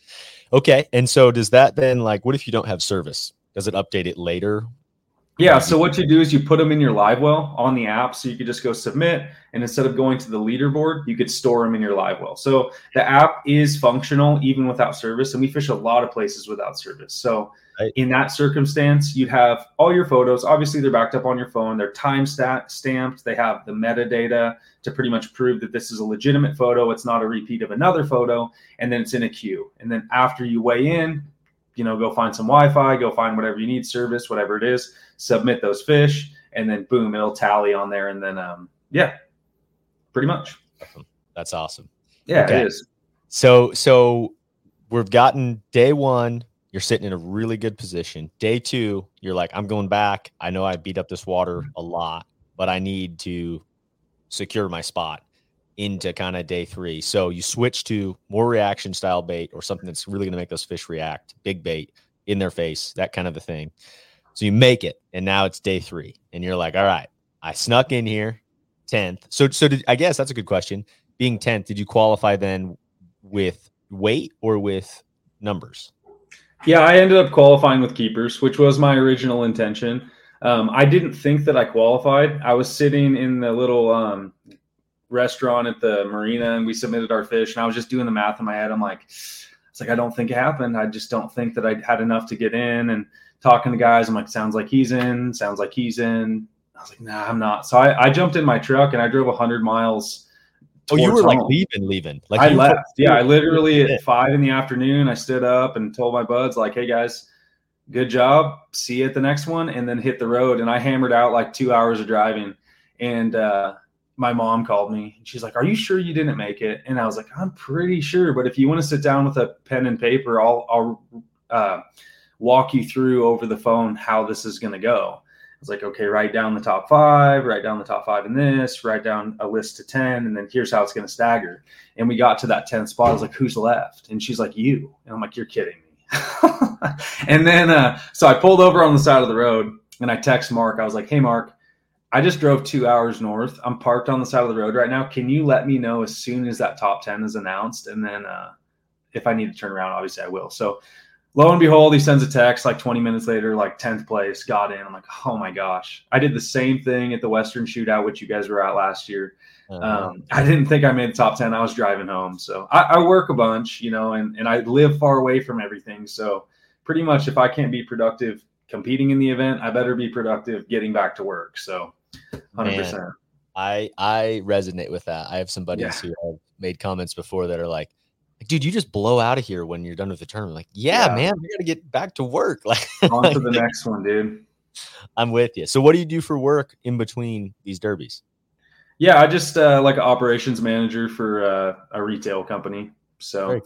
Okay. And so does that then, like, what if you don't have service? Does it update it later? Yeah. So what you do is you put them in your live well on the app. So you could just go submit. And instead of going to the leaderboard, you could store them in your live well. So the app is functional even without service. And we fish a lot of places without service. So right. in that circumstance, you'd have all your photos. Obviously, they're backed up on your phone. They're time stat stamped. They have the metadata to pretty much prove that this is a legitimate photo. It's not a repeat of another photo. And then it's in a queue. And then after you weigh in, you know, go find some Wi-Fi, go find whatever you need, service, whatever it is, submit those fish, and then boom, it'll tally on there. And then, um, yeah, pretty much. That's awesome. Yeah, okay. It is. So, so we've gotten day one, you're sitting in a really good position. Day two, you're like, I'm going back. I know I beat up this water a lot, but I need to secure my spot into kind of day three. So you switch to more reaction style bait or something that's really going to make those fish react, big bait in their face, that kind of a thing. So you make it, and now it's day three, and you're like, all right, I snuck in here tenth. So, so did, I guess that's a good question. Being tenth, did you qualify then with weight or with numbers? Yeah, I ended up qualifying with keepers, which was my original intention. Um, I didn't think that I qualified. I was sitting in the little, um, restaurant at the marina, and we submitted our fish, and I was just doing the math in my head. I'm like, it's like, I don't think it happened. I just don't think that I had enough to get in. And talking to guys, I'm like, sounds like he's in, sounds like he's in. I was like, nah, I'm not. So I, I jumped in my truck and I drove a hundred miles. Oh, you were home. Like leaving, leaving. Like I left. Yeah, I literally at five in the afternoon, I stood up and told my buds, like, hey guys, good job. See you at the next one. And then hit the road. And I hammered out like two hours of driving. And, uh, my mom called me and she's like, are you sure you didn't make it? And I was like, I'm pretty sure, but if you want to sit down with a pen and paper, I'll, I'll uh, walk you through over the phone how this is going to go. I was like, okay, write down the top five, write down the top five in this, write down a list to ten, and then here's how it's going to stagger. And we got to that tenth spot. I was like, who's left? And she's like, you. And I'm like, you're kidding me. And then, uh, so I pulled over on the side of the road and I text Mark. I was like, hey, Mark, I just drove two hours north. I'm parked on the side of the road right now. Can you let me know as soon as that top ten is announced? And then uh, if I need to turn around, obviously I will. So lo and behold, he sends a text like twenty minutes later, like tenth place, got in. I'm like, oh my gosh. I did the same thing at the Western Shootout, which you guys were at last year. Uh-huh. Um, I didn't think I made the top ten. I was driving home. So I, I work a bunch, you know, and, and I live far away from everything. So pretty much if I can't be productive competing in the event, I better be productive getting back to work. So one hundred percent. Man, I I resonate with that. I have some buddies yeah. who have made comments before that are like, dude, you just blow out of here when you're done with the tournament. Like, yeah, yeah. man, we got to get back to work. Like, on to the next one, dude. I'm with you. So what do you do for work in between these derbies? Yeah, I just uh, like an operations manager for uh, a retail company. So cool.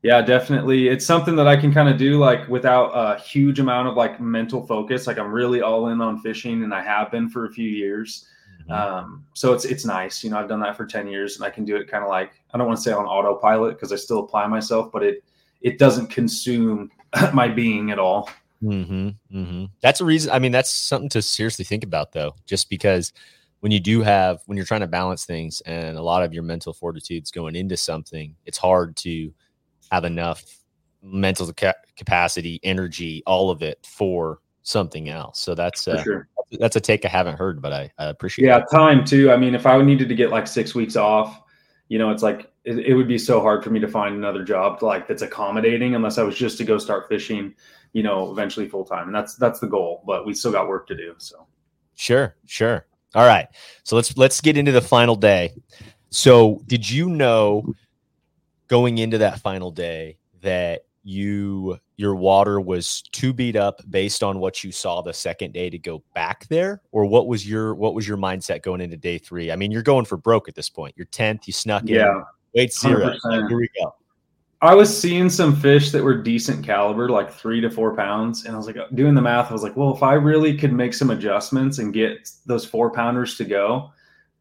Yeah, definitely. It's something that I can kind of do like without a huge amount of like mental focus. Like I'm really all in on fishing, and I have been for a few years. Mm-hmm. Um, so it's it's nice. You know, I've done that for ten years, and I can do it kind of like, I don't want to say on autopilot because I still apply myself, but it it doesn't consume my being at all. Mm-hmm, mm-hmm. That's a reason. I mean, that's something to seriously think about, though, just because when you do have, when you're trying to balance things and a lot of your mental fortitude's going into something, it's hard to have enough mental ca- capacity, energy, all of it for something else. So that's uh, sure. that's a take I haven't heard, but I, I appreciate yeah, it. Yeah, time too. I mean, if I needed to get like six weeks off, you know, it's like it, it would be so hard for me to find another job to like that's accommodating unless I was just to go start fishing, you know, eventually full time. And that's that's the goal, but we still got work to do. So sure, sure. All right. So let's let's get into the final day. So did you know going into that final day that you your water was too beat up based on what you saw the second day to go back there? Or what was your what was your mindset going into day three? I mean, you're going for broke at this point. You're tenth, you snuck yeah, in. Wait, zero. Here we go. I was seeing some fish that were decent caliber, like three to four pounds. And I was like, doing the math, I was like, well, if I really could make some adjustments and get those four pounders to go,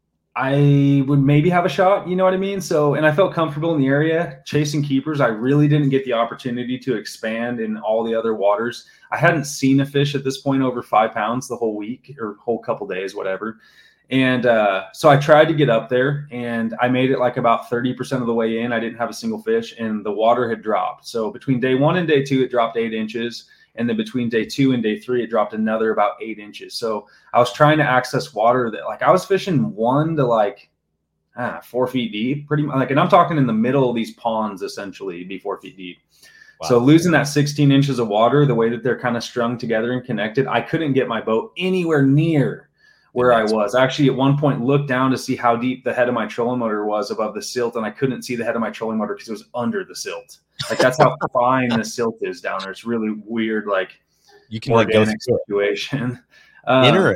I would maybe have a shot. You know what I mean? So, and I felt comfortable in the area chasing keepers. I really didn't get the opportunity to expand in all the other waters. I hadn't seen a fish at this point over five pounds the whole week or whole couple days, whatever. And uh, so I tried to get up there, and I made it like about thirty percent of the way in. I didn't have a single fish, and the water had dropped. So between day one and day two, it dropped eight inches. And then between day two and day three, it dropped another about eight inches. So I was trying to access water that like I was fishing one to like ah, four feet deep, pretty much. Like, and I'm talking in the middle of these ponds, essentially, be four feet deep. Wow. So losing that sixteen inches of water, the way that they're kind of strung together and connected, I couldn't get my boat anywhere near where I was. I actually at one point looked down to see how deep the head of my trolling motor was above the silt, and I couldn't see the head of my trolling motor because it was under the silt. Like that's how fine the silt is down there. It's really weird, like you can like go through situation. Um,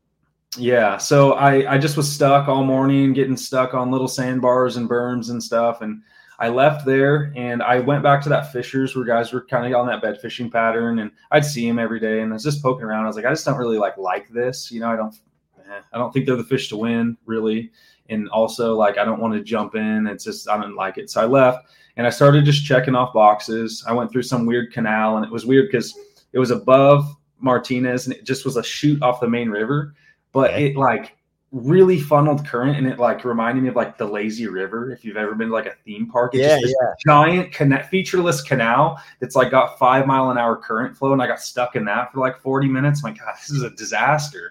yeah, so I I just was stuck all morning, getting stuck on little sandbars and berms and stuff, and I left there and I went back to that Fishers where guys were kind of on that bed fishing pattern, and I'd see them every day, and I was just poking around. I was like, I just don't really like like this, you know. I don't. I don't think they're the fish to win, really. And also, like, I don't want to jump in. It's just, I don't like it. So I left, and I started just checking off boxes. I went through some weird canal, and it was weird because it was above Martinez, and it just was a chute off the main river. But okay. It, like, really funneled current, and it, like, reminded me of, like, the Lazy River, if you've ever been to, like, a theme park. It's yeah, just this yeah. giant, connect, featureless canal that's, like, got five-mile-an-hour current flow, and I got stuck in that for, like, forty minutes. I'm like, God, this is a disaster.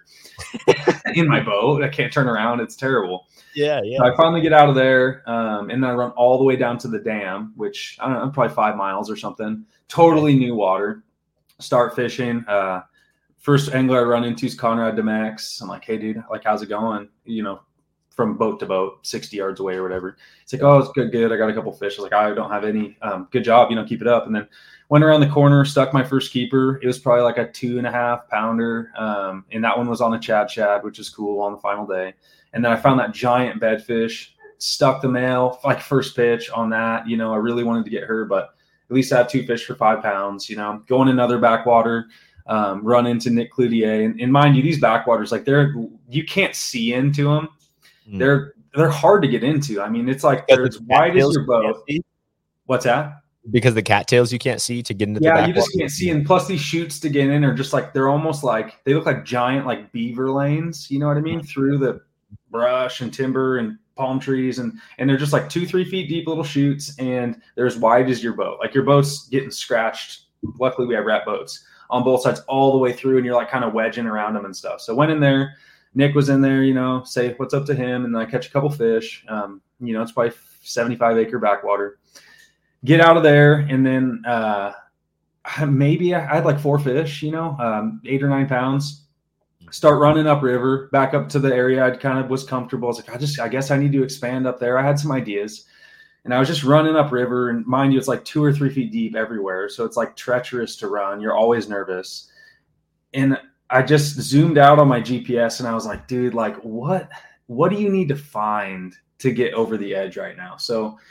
In my boat, I can't turn around. It's terrible. Yeah, yeah. So I finally get out of there, um, and then I run all the way down to the dam, which I don't know, probably five miles or something. Totally new water. Start fishing. Uh, first angler I run into is Conrad Demex. I'm like, hey, dude, like, how's it going? You know, from boat to boat, sixty yards away or whatever. It's like, oh, it's good, good. I got a couple fish. I was like, I don't have any. Um, good job, you know, keep it up. And then went around the corner, stuck my first keeper. It was probably like a two and a half pounder. Um, and that one was on a Chad Shad, which is cool on the final day. And then I found that giant bedfish, stuck the male, like first pitch on that. You know, I really wanted to get her, but at least I had two fish for five pounds, you know, going another backwater, um, run into Nick Cloutier. And, and mind you, these backwaters, like they're, you can't see into them. Mm. They're, they're hard to get into. I mean, it's like they're as wide as your boat. What's that? Because the cattails you can't see to get into the yeah, backwater. You just can't see. And plus these chutes to get in are just like, they're almost like, they look like giant, like beaver lanes, you know what I mean? Through the brush and timber and palm trees. And, and they're just like two, three feet deep little chutes. And they're as wide as your boat. Like your boat's getting scratched. Luckily we have wrap boats on both sides all the way through. And you're like kind of wedging around them and stuff. So went in there, Nick was in there, you know, say what's up to him. And then I catch a couple fish. Um, you know, it's probably seventy-five acre backwater. Get out of there, and then uh, maybe I had like four fish, you know, um, eight or nine pounds. Start running upriver, back up to the area I kind of was comfortable. I was like, I just, I guess I need to expand up there. I had some ideas, and I was just running upriver. And mind you, it's like two or three feet deep everywhere, so it's like treacherous to run. You're always nervous. And I just zoomed out on my G P S, and I was like, dude, like what, what do you need to find to get over the edge right now? So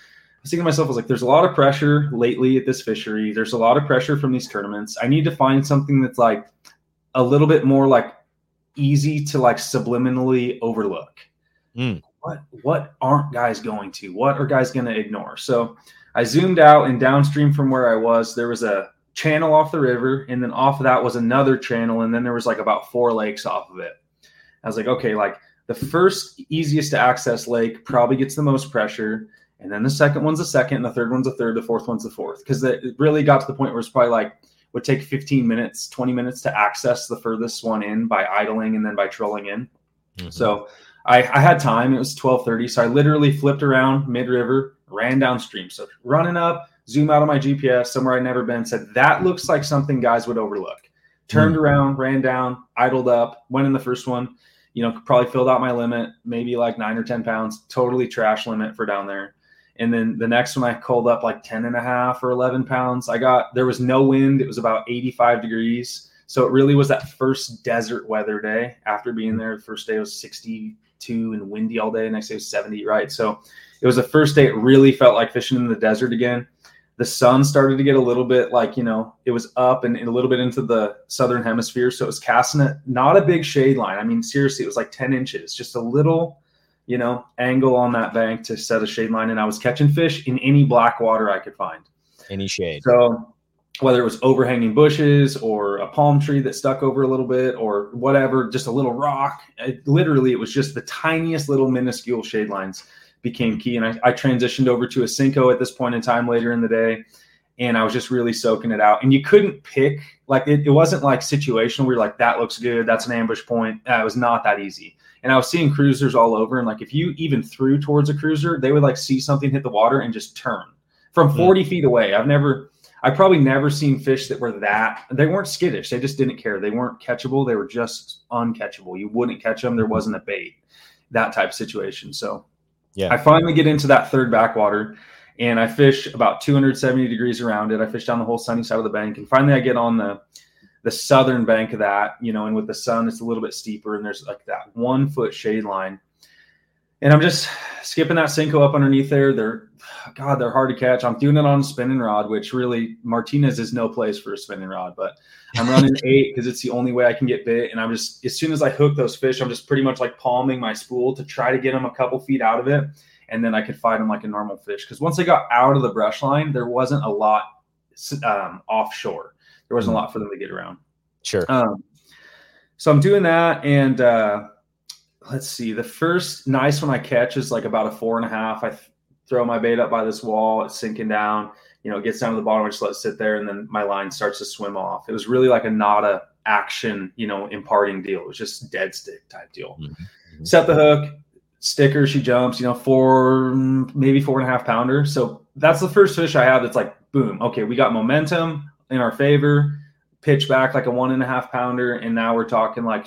was thinking to myself, I was like, there's a lot of pressure lately at this fishery. There's a lot of pressure from these tournaments. I need to find something that's like a little bit more like easy to like subliminally overlook. Mm. What, what aren't guys going to? What are guys going to ignore? So I zoomed out, and downstream from where I was, there was a channel off the river, and then off of that was another channel, and then there was like about four lakes off of it. I was like, okay, like the first easiest to access lake probably gets the most pressure, and then the second one's the second, and the third one's the third, the fourth one's the fourth, because it really got to the point where it's probably like would take fifteen minutes, twenty minutes to access the furthest one in by idling and then by trolling in. Mm-hmm. So I, I had time. It was twelve thirty, so I literally flipped around mid-river, ran downstream. So running up, zoom out on my G P S somewhere I'd never been, said, that looks like something guys would overlook. Turned mm-hmm. around, ran down, idled up, went in the first one. You know, probably filled out my limit, maybe like nine or ten pounds, totally trash limit for down there. And then the next one I culled up like ten and a half or eleven pounds. I got, there was no wind. It was about eighty-five degrees. So it really was that first desert weather day after being there. The first day was sixty-two and windy all day. Next day was seventy, right? So it was the first day it really felt like fishing in the desert again. The sun started to get a little bit like, you know, it was up and, and a little bit into the southern hemisphere. So it was casting it, not a big shade line. I mean, seriously, it was like ten inches, just a little, you know, angle on that bank to set a shade line. And I was catching fish in any black water I could find. Any shade. So whether it was overhanging bushes or a palm tree that stuck over a little bit or whatever, just a little rock, it, literally it was just the tiniest little minuscule shade lines became key. And I, I transitioned over to a Senko at this point in time later in the day. And I was just really soaking it out. And you couldn't pick, like, it, it wasn't like situational where you're like, that looks good, that's an ambush point. Uh, it was not that easy. And I was seeing cruisers all over. And like, if you even threw towards a cruiser, they would like see something hit the water and just turn from forty mm. feet away. I've never, I probably never seen fish that were that, they weren't skittish. They just didn't care. They weren't catchable. They were just uncatchable. You wouldn't catch them. There wasn't a bait, that type of situation. So yeah, I finally get into that third backwater and I fish about two hundred seventy degrees around it. I fish down the whole sunny side of the bank. And finally I get on the, the southern bank of that, you know, and with the sun, it's a little bit steeper and there's like that one foot shade line. And I'm just skipping that Senko up underneath there. They're, God, they're hard to catch. I'm doing it on a spinning rod, which really Martinez is no place for a spinning rod, but I'm running eight because it's the only way I can get bit. And I'm just, as soon as I hook those fish, I'm just pretty much like palming my spool to try to get them a couple feet out of it. And then I could fight them like a normal fish. Because once they got out of the brush line, there wasn't a lot um, offshore. There wasn't a lot for them to get around. Sure. Um, so I'm doing that. And uh, let's see, the first nice one I catch is like about a four and a half. I th- throw my bait up by this wall. It's sinking down. You know, it gets down to the bottom. I just let it sit there. And then my line starts to swim off. It was really like a not a action, you know, imparting deal. It was just dead stick type deal. Mm-hmm. Set the hook. Sticker, she jumps, you know, four, maybe four and a half pounder. So that's the first fish I have that's like, boom, okay, we got momentum in our favor, pitch back like a one and a half pounder, and now we're talking like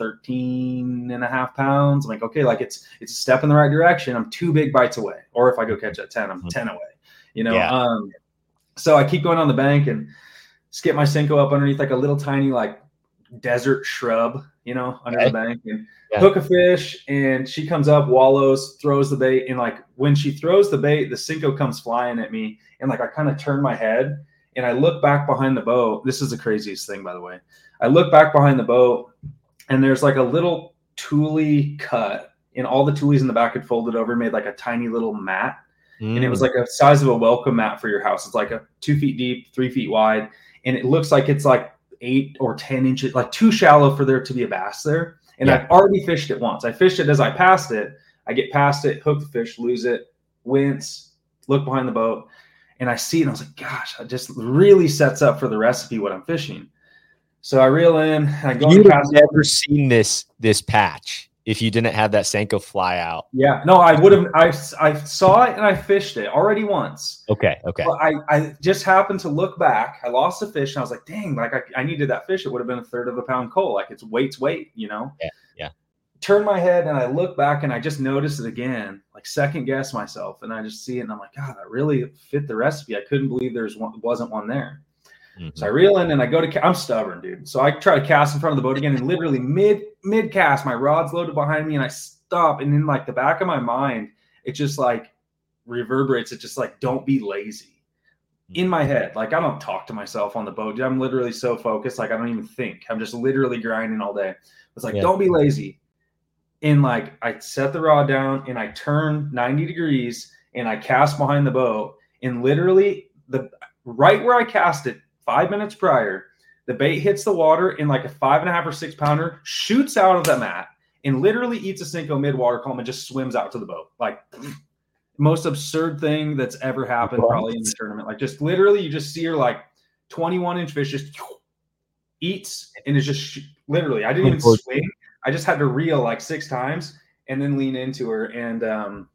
thirteen and a half pounds. I'm like, okay, like it's it's a step in the right direction. I'm two big bites away. Or if I go catch at ten, I'm mm-hmm. ten away, you know? Yeah. Um, so I keep going on the bank and skip my Senko up underneath like a little tiny like desert shrub, you know, under okay. the bank, and yeah. hook a fish, and she comes up, wallows, throws the bait, and like when she throws the bait, the Senko comes flying at me, and like I kind of turn my head and I look back behind the boat. This is the craziest thing, by the way. I look back behind the boat and there's like a little tule cut, and all the tules in the back had folded over, made like a tiny little mat. Mm. And it was like a size of a welcome mat for your house. It's like a two feet deep, three feet wide. And it looks like it's like eight or ten inches, like too shallow for there to be a bass there. And yeah. I've already fished it once. I fished it as I passed it. I get past it, hook the fish, lose it, wince, look behind the boat, and I see it. And I was like, gosh, it just really sets up for the recipe what I'm fishing. So I reel in. I go. You've never seen this this patch if you didn't have that Senko fly out. Yeah, no, I would have. I, I saw it and I fished it already once. Okay, okay. But I, I just happened to look back. I lost a fish and I was like, dang, like I, I needed that fish. It would have been a third of a pound coal. Like it's weight's weight, you know? Yeah, yeah. Turn my head and I look back and I just noticed it again, like second guess myself. And I just see it and I'm like, God, that really fit the recipe. I couldn't believe there's one, wasn't one there. Mm-hmm. So I reel in and I go to, ca- I'm stubborn, dude. So I try to cast in front of the boat again, and literally mid, mid cast, my rod's loaded behind me and I stop. And in like the back of my mind, it just like reverberates. It's just like, don't be lazy in my head. Like, I don't talk to myself on the boat. Dude, I'm literally so focused. Like, I don't even think. I'm just literally grinding all day. It's like, yeah. Don't be lazy. And like, I set the rod down and I turn ninety degrees and I cast behind the boat, and literally the right where I cast it five minutes prior, the bait hits the water and like a five and a half or six pounder shoots out of the mat and literally eats a Senko mid water column and just swims out to the boat. Like, most absurd thing that's ever happened what? probably in the tournament. Like, just literally you just see her like twenty-one inch fish just eats and is just sh- literally, I didn't even swing. I just had to reel like six times and then lean into her. And um,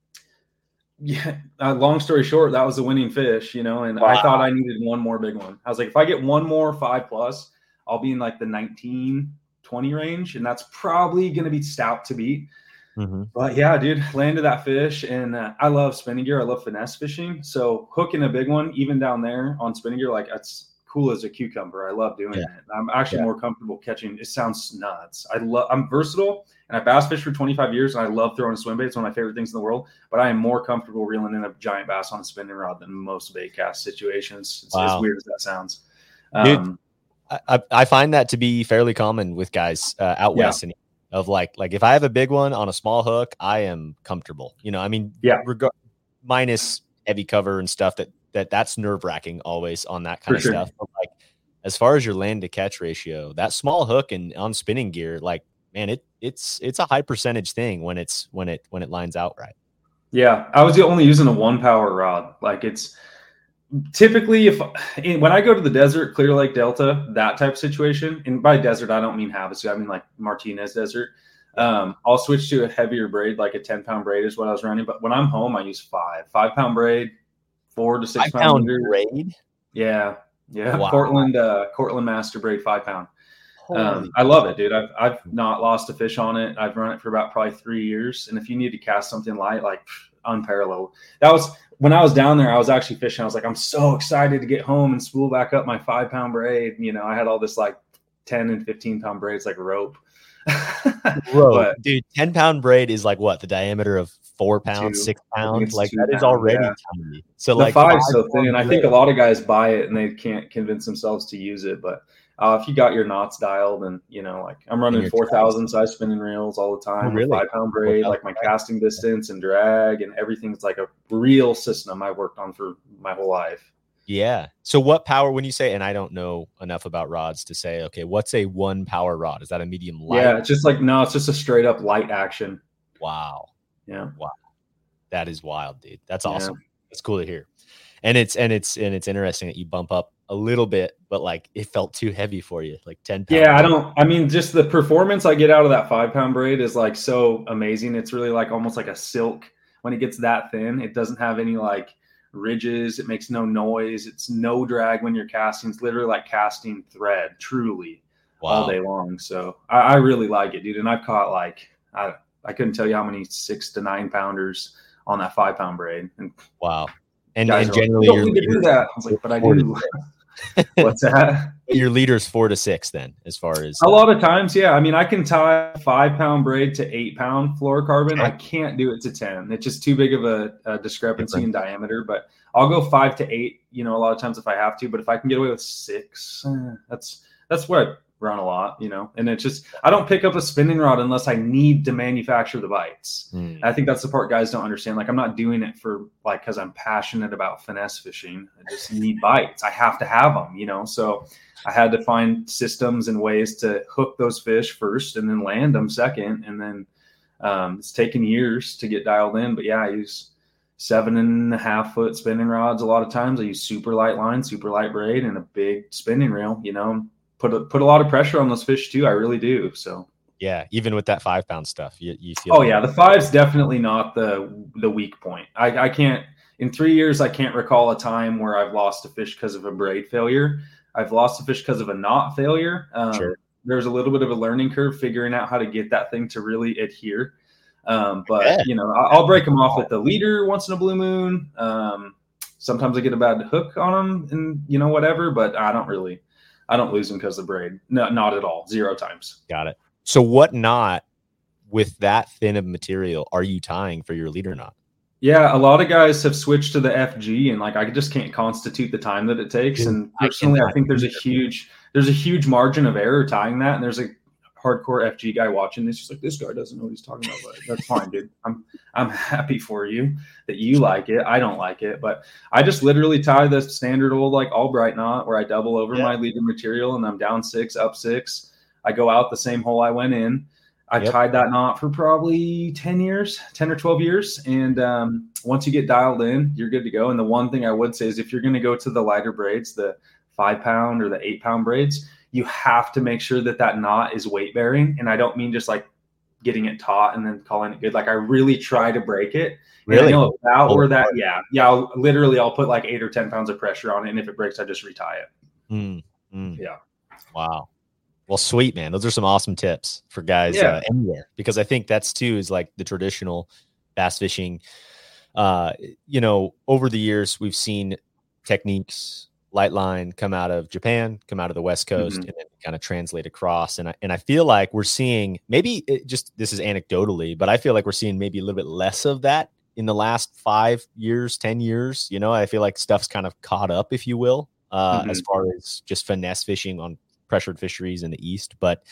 yeah, uh, long story short, that was the winning fish, you know, and wow. I thought I needed one more big one. I was like, if I get one more five plus, I'll be in like the nineteen, twenty range. And that's probably going to be stout to beat. Mm-hmm. But yeah, dude, landed that fish. And uh, I love spinning gear. I love finesse fishing. So hooking a big one, even down there on spinning gear, like that's cool as a cucumber. I love doing yeah. it. I'm actually yeah. more comfortable catching. It sounds nuts. I love, I'm versatile and I bass fish for twenty-five years and I love throwing a swim bait. It's one of my favorite things in the world, but I am more comfortable reeling in a giant bass on a spinning rod than most bait cast situations. It's wow. as weird as that sounds. Um, Dude, I, I find that to be fairly common with guys uh, out yeah. west and of like, like if I have a big one on a small hook, I am comfortable, you know, I mean, yeah, reg- minus heavy cover and stuff that, that that's nerve wracking always on that kind For of sure. stuff. But like, as far as your land to catch ratio, that small hook and on spinning gear, like, man, it it's, it's a high percentage thing when it's, when it, when it lines out right. Yeah. I was only using a one power rod. Like it's typically if, when I go to the desert, Clear Lake Delta, that type of situation, and by desert, I don't mean Havasu, I mean like Martinez Desert. Um, I'll switch to a heavier braid, like a ten pound braid is what I was running. But when I'm home, I use five, five pound braid. Four to six five pound braid. Yeah. Yeah. Wow. Cortland, uh, Cortland Master braid, five pound. Um, I love it, dude. I've, I've not lost a fish on it. I've run it for about probably three years. And if you need to cast something light, like pff, unparalleled, that was when I was down there, I was actually fishing. I was like, I'm so excited to get home and spool back up my five pound braid. You know, I had all this like ten and fifteen pound braids, like rope. Bro, but, dude, ten pound braid is like what, the diameter of four pounds, two, six pounds, like that pounds, is already yeah. tiny. So the like five so thin, and I think a lot of guys buy it and they can't convince themselves to use it. But uh, if you got your knots dialed, and you know, like I'm running four thousand size spinning reels all the time, oh, really? Five pound braid, like my casting distance and drag and everything's like a real system I worked on for my whole life. Yeah. So what power, when you say, and I don't know enough about rods to say, okay, what's a one power rod? Is that a medium light? Yeah, it's just like, no, it's just a straight up light action. Wow. Yeah. Wow. That is wild, dude. That's awesome. Yeah. That's cool to hear. And it's, and it's, and it's interesting that you bump up a little bit, but like it felt too heavy for you, like ten pounds. Yeah. I don't, I mean, just the performance I get out of that five pound braid is like so amazing. It's really like almost like a silk when it gets that thin. It doesn't have any like ridges. It makes no noise. It's no drag when you're casting. It's literally like casting thread, truly, wow. all day long. So I, I really like it, dude. And I've caught like, I, I couldn't tell you how many six to nine pounders on that five pound braid. And wow. And, and generally like, you don't need to do that. I was like, but I do. What's that? Your leader's four to six then, as far as a lot of times. Yeah. I mean, I can tie five pound braid to eight pound fluorocarbon. Okay. I can't do it to ten. It's just too big of a, a discrepancy Different. in diameter, but I'll go five to eight, you know, a lot of times if I have to, but if I can get away with six, eh, that's, that's what I run a lot, you know, and it's just, I don't pick up a spinning rod unless I need to manufacture the bites. Mm. I think that's the part guys don't understand. Like, I'm not doing it for like, cause I'm passionate about finesse fishing. I just need bites. I have to have them, you know? So I had to find systems and ways to hook those fish first and then land them second. And then um, it's taken years to get dialed in, but yeah, I use seven and a half foot spinning rods. A lot of times I use super light line, super light braid, and a big spinning reel, you know, put a, put a lot of pressure on those fish too. I really do. So yeah, even with that five pound stuff, you, you feel. Oh like- yeah. The five's definitely not the, the weak point. I, I can't, in three years, I can't recall a time where I've lost a fish because of a braid failure. I've lost a fish because of a knot failure. Um, sure. There's a little bit of a learning curve figuring out how to get that thing to really adhere. Um, but yeah. you know, I'll break them off with the leader once in a blue moon. Um, sometimes I get a bad hook on them and, you know, whatever, but I don't really, I don't lose them because of the braid. No, not at all. Zero times. Got it. So what knot with that thin of material are you tying for your leader knot? Yeah, a lot of guys have switched to the F G, and like I just can't constitute the time that it takes. Dude, and personally, I, I think there's a huge there's a huge margin of error tying that. And there's a hardcore F G guy watching this. He's like, this guy doesn't know what he's talking about. But that's fine, dude. I'm I'm happy for you that you like it. I don't like it, but I just literally tie the standard old like Albright knot where I double over yeah. my leader material and I'm down six, up six. I go out the same hole I went in. I've yep. tied that knot for probably ten years, ten or twelve years. And um, once you get dialed in, you're good to go. And the one thing I would say is if you're going to go to the lighter braids, the five pound or the eight pound braids, you have to make sure that that knot is weight bearing. And I don't mean just like getting it taut and then calling it good. Like I really try to break it. Really? And I know about or that. Yeah. Yeah. I'll, literally I'll put like eight or ten pounds of pressure on it. And if it breaks, I just retie it. Mm, mm. Yeah. Wow. Well, sweet, man. Those are some awesome tips for guys yeah. uh, anywhere, because I think that's too is like the traditional bass fishing. Uh, you know, over the years, we've seen techniques, light line come out of Japan, come out of the West Coast, mm-hmm. and then kind of translate across. And I, and I feel like we're seeing maybe it just this is anecdotally, but I feel like we're seeing maybe a little bit less of that in the last five years, ten years. You know, I feel like stuff's kind of caught up, if you will, uh, mm-hmm. as far as just finesse fishing on pressured fisheries in the East. But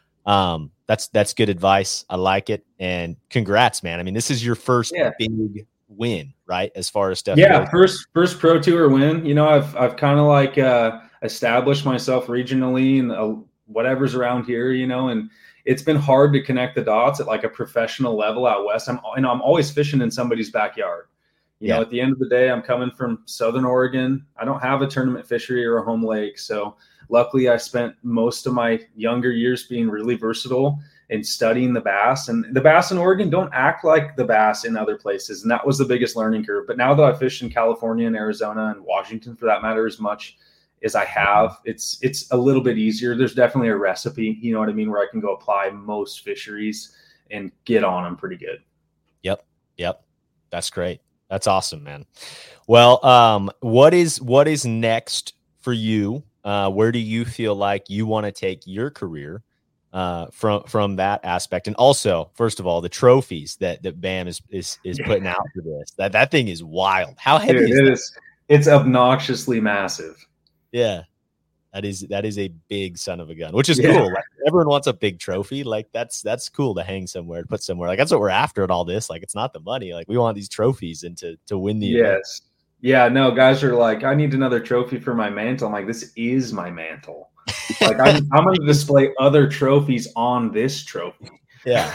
um, that's that's good advice. I like it. And congrats, man. I mean, this is your first yeah. big win, right? As far as stuff. Yeah, goes. first first pro tour win. You know, I've I've kind of like uh, established myself regionally and uh, whatever's around here. You know, and it's been hard to connect the dots at like a professional level out west. I'm you know I'm always fishing in somebody's backyard. You yeah. know, at the end of the day, I'm coming from Southern Oregon. I don't have a tournament fishery or a home lake, so luckily I spent most of my younger years being really versatile and studying the bass. And the bass in Oregon don't act like the bass in other places. And that was the biggest learning curve. But now that I've fished in California and Arizona and Washington, for that matter, as much as I have, it's it's a little bit easier. There's definitely a recipe, you know what I mean, where I can go apply most fisheries and get on them pretty good. Yep. Yep. That's great. That's awesome, man. Well, um, what is what is next for you? Uh, where do you feel like you want to take your career uh, from from that aspect? And also, first of all, the trophies that that BAM is is is putting out for this. That that thing is wild. How heavy Dude, is it that? Is, it's obnoxiously massive. Yeah, that is that is a big son of a gun, which is yeah. cool. Like, everyone wants a big trophy. Like that's that's cool to hang somewhere, to put somewhere. Like that's what we're after in all this. Like it's not the money. Like we want these trophies and to to win the yes. event. Yeah, no, guys are like, I need another trophy for my mantle. I'm like, this is my mantle. Like, I'm, I'm going to display other trophies on this trophy. Yeah.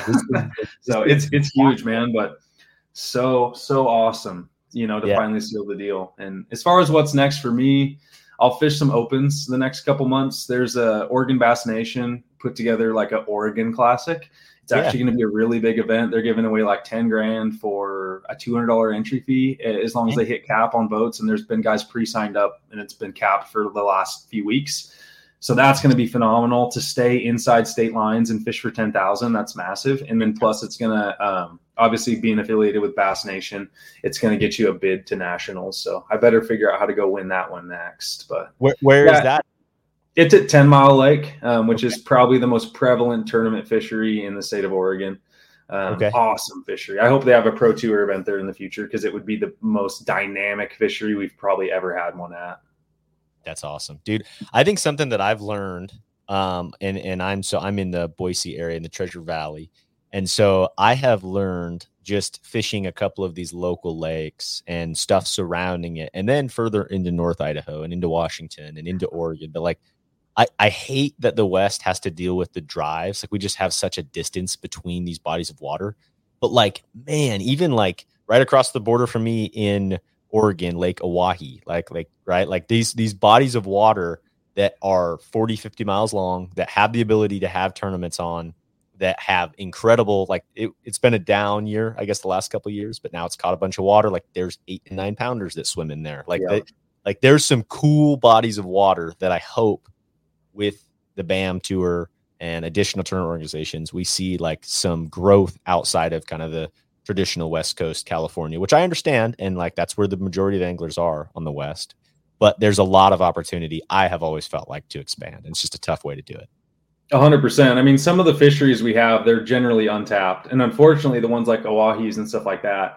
So it's it's huge, man. But so, so awesome, you know, to yeah. finally seal the deal. And as far as what's next for me, I'll fish some opens the next couple months. There's a Oregon Bass Nation put together like an Oregon Classic. It's actually yeah. going to be a really big event. They're giving away like ten grand for a two hundred dollars entry fee as long as they hit cap on boats. And there's been guys pre-signed up and it's been capped for the last few weeks. So that's going to be phenomenal to stay inside state lines and fish for ten thousand. That's massive. And then plus it's going to um, obviously being affiliated with Bass Nation, it's going to get you a bid to nationals. So I better figure out how to go win that one next. But where, where yeah, is that? It's at Ten Mile Lake, um, which okay. is probably the most prevalent tournament fishery in the state of Oregon. Um, okay. Awesome fishery. I hope they have a pro tour event there in the future because it would be the most dynamic fishery we've probably ever had one at. That's awesome, dude. I think something that I've learned, um, and and I'm so I'm in the Boise area in the Treasure Valley, and so I have learned just fishing a couple of these local lakes and stuff surrounding it, and then further into North Idaho and into Washington and into Oregon, but like. I, I hate that the West has to deal with the drives. Like we just have such a distance between these bodies of water. But like, man, even like right across the border from me in Oregon, Lake Oahe, like, like, right. Like these, these bodies of water that are forty, fifty miles long that have the ability to have tournaments on that have incredible, like it, it's been a down year, I guess the last couple of years, but now it's caught a bunch of water. Like there's eight and nine pounders that swim in there. Like, yeah. they, like there's some cool bodies of water that I hope with the BAM tour and additional tournament organizations, we see like some growth outside of kind of the traditional West Coast California, which I understand. And like, that's where the majority of anglers are on the West, but there's a lot of opportunity. I have always felt like to expand. And it's just a tough way to do it. A hundred percent. I mean, some of the fisheries we have, they're generally untapped. And unfortunately the ones like Oahe's and stuff like that,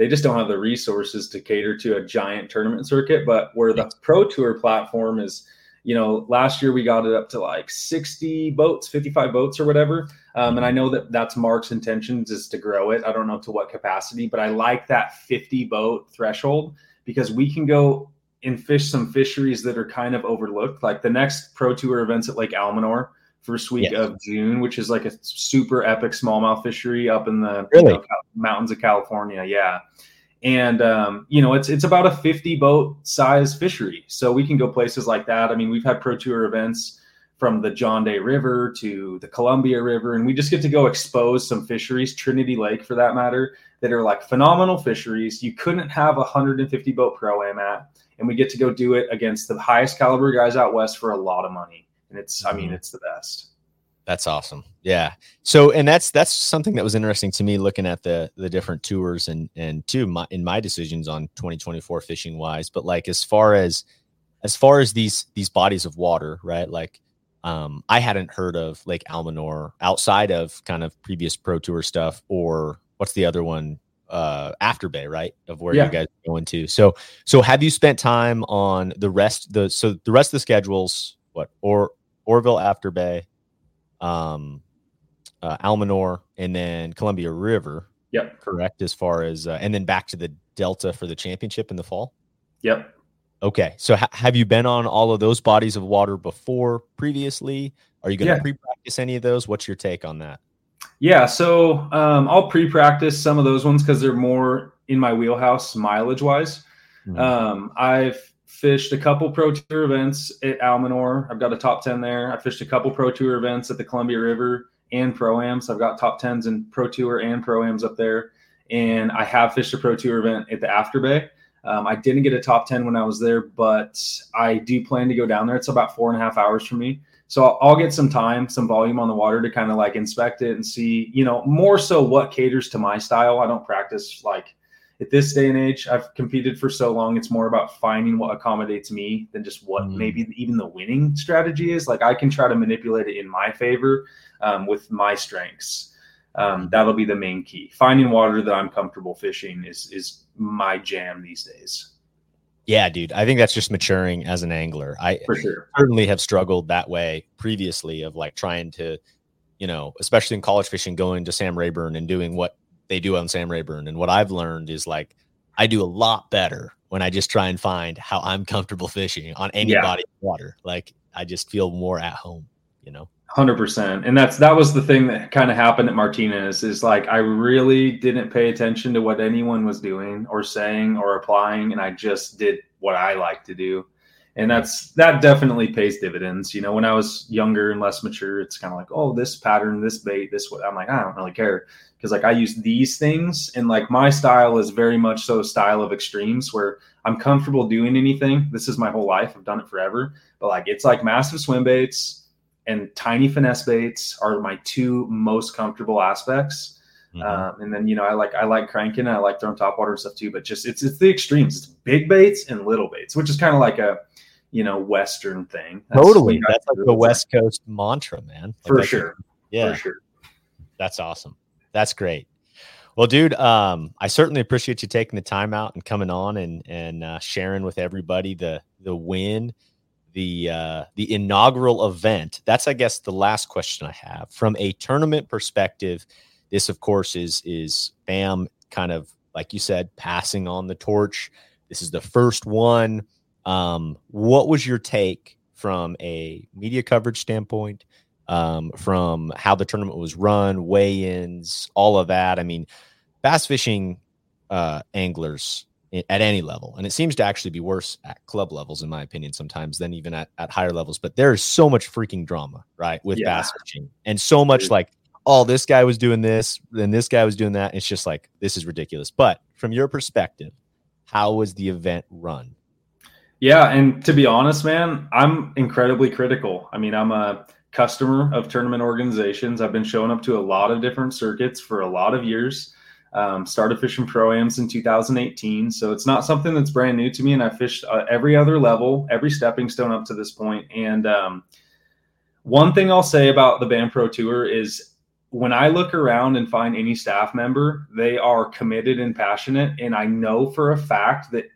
they just don't have the resources to cater to a giant tournament circuit. But where the Pro Tour platform is, you know, last year we got it up to like sixty boats, fifty-five boats or whatever. Um, and I know that that's Mark's intentions is to grow it. I don't know to what capacity, but I like that fifty boat threshold because we can go and fish some fisheries that are kind of overlooked. Like the next Pro Tour events at Lake Almanor, first week yes. of June, which is like a super epic smallmouth fishery up in the really? you know, mountains of California. Yeah. And, um, you know, it's it's about a fifty boat size fishery. So we can go places like that. I mean, we've had Pro Tour events from the John Day River to the Columbia River, and we just get to go expose some fisheries, Trinity Lake for that matter, that are like phenomenal fisheries. You couldn't have a one hundred fifty boat pro-am at, and we get to go do it against the highest caliber guys out west for a lot of money. And it's, I mean, it's the best. That's awesome. Yeah. So, and that's, that's something that was interesting to me looking at the, the different tours and, and too, my, in my decisions on twenty twenty-four fishing wise, but like, as far as, as far as these, these bodies of water, right? Like, um, I hadn't heard of Lake Almanor outside of kind of previous Pro Tour stuff, or what's the other one? Uh, Afterbay, right? Of where yeah. you guys are going to. So, so have you spent time on the rest, the, so the rest of the schedules, what, or Orville, Afterbay, um, uh, Almanor, and then Columbia River. Yep. Correct. As far as, uh, and then back to the Delta for the championship in the fall. Yep. Okay. So ha- have you been on all of those bodies of water before previously? Are you going to yeah. pre-practice any of those? What's your take on that? Yeah. So, um, I'll pre-practice some of those ones, cause they're more in my wheelhouse mileage wise. Mm-hmm. Um, I've fished a couple Pro Tour events at Almanor. I've got a top ten there. I fished a couple Pro Tour events at the Columbia River and Pro-Ams. I've got top tens in Pro Tour and Pro-Ams up there. And I have fished a Pro Tour event at the Afterbay. Um, I didn't get a top ten when I was there, but I do plan to go down there. It's about four and a half hours from me. So I'll, I'll get some time, some volume on the water to kind of like inspect it and see, you know, more so what caters to my style. I don't practice like, at this day and age, I've competed for so long. It's more about finding what accommodates me than just what mm. maybe even the winning strategy is. Like I can try to manipulate it in my favor um, with my strengths. Um, that'll be the main key. Finding water that I'm comfortable fishing is is my jam these days. Yeah, dude. I think that's just maturing as an angler. I for sure. certainly have struggled that way previously of like trying to, you know, especially in college fishing, going to Sam Rayburn and doing what they do on Sam Rayburn. And what I've learned is like, I do a lot better when I just try and find how I'm comfortable fishing on any yeah. body of water. Like I just feel more at home, you know? one hundred percent. And that's, that was the thing that kind of happened at Martinez is like, I really didn't pay attention to what anyone was doing or saying or applying. And I just did what I like to do. And that's, that definitely pays dividends. You know, when I was younger and less mature, it's kind of like, oh, this pattern, this bait, this, what I'm like, I don't really care. Cause like I use these things and like my style is very much so a style of extremes where I'm comfortable doing anything. This is my whole life. I've done it forever, but like, it's like massive swim baits and tiny finesse baits are my two most comfortable aspects. Mm-hmm. Um, and then, you know, I like, I like cranking, I like throwing top water and stuff too, but just, it's, it's the extremes. It's big baits and little baits, which is kind of like a, you know, Western thing. That's totally. That's like the West Coast mantra, man. Like for sure. Yeah. For sure. That's awesome. That's great. Well, dude, um, I certainly appreciate you taking the time out and coming on and, and, uh, sharing with everybody the, the win, the, uh, the inaugural event. That's, I guess, the last question I have from a tournament perspective. This, of course, is, is B A M kind of, like you said, passing on the torch. This is the first one. Um, what was your take from a media coverage standpoint, um, from how the tournament was run, weigh-ins, all of that? I mean, bass fishing uh, anglers at any level, and it seems to actually be worse at club levels, in my opinion, sometimes than even at, at higher levels. But there's so much freaking drama, right, with yeah. bass fishing, and so much Dude. like, oh, this guy was doing this, then this guy was doing that. It's just like, this is ridiculous. But from your perspective, how was the event run? Yeah. And to be honest, man, I'm incredibly critical. I mean, I'm a customer of tournament organizations. I've been showing up to a lot of different circuits for a lot of years. Um, started fishing Pro-Ams in two thousand eighteen. So it's not something that's brand new to me. And I fished uh, every other level, every stepping stone up to this point. And um, one thing I'll say about the B A M Pro Tour is when I look around and find any staff member, they are committed and passionate. And I know for a fact that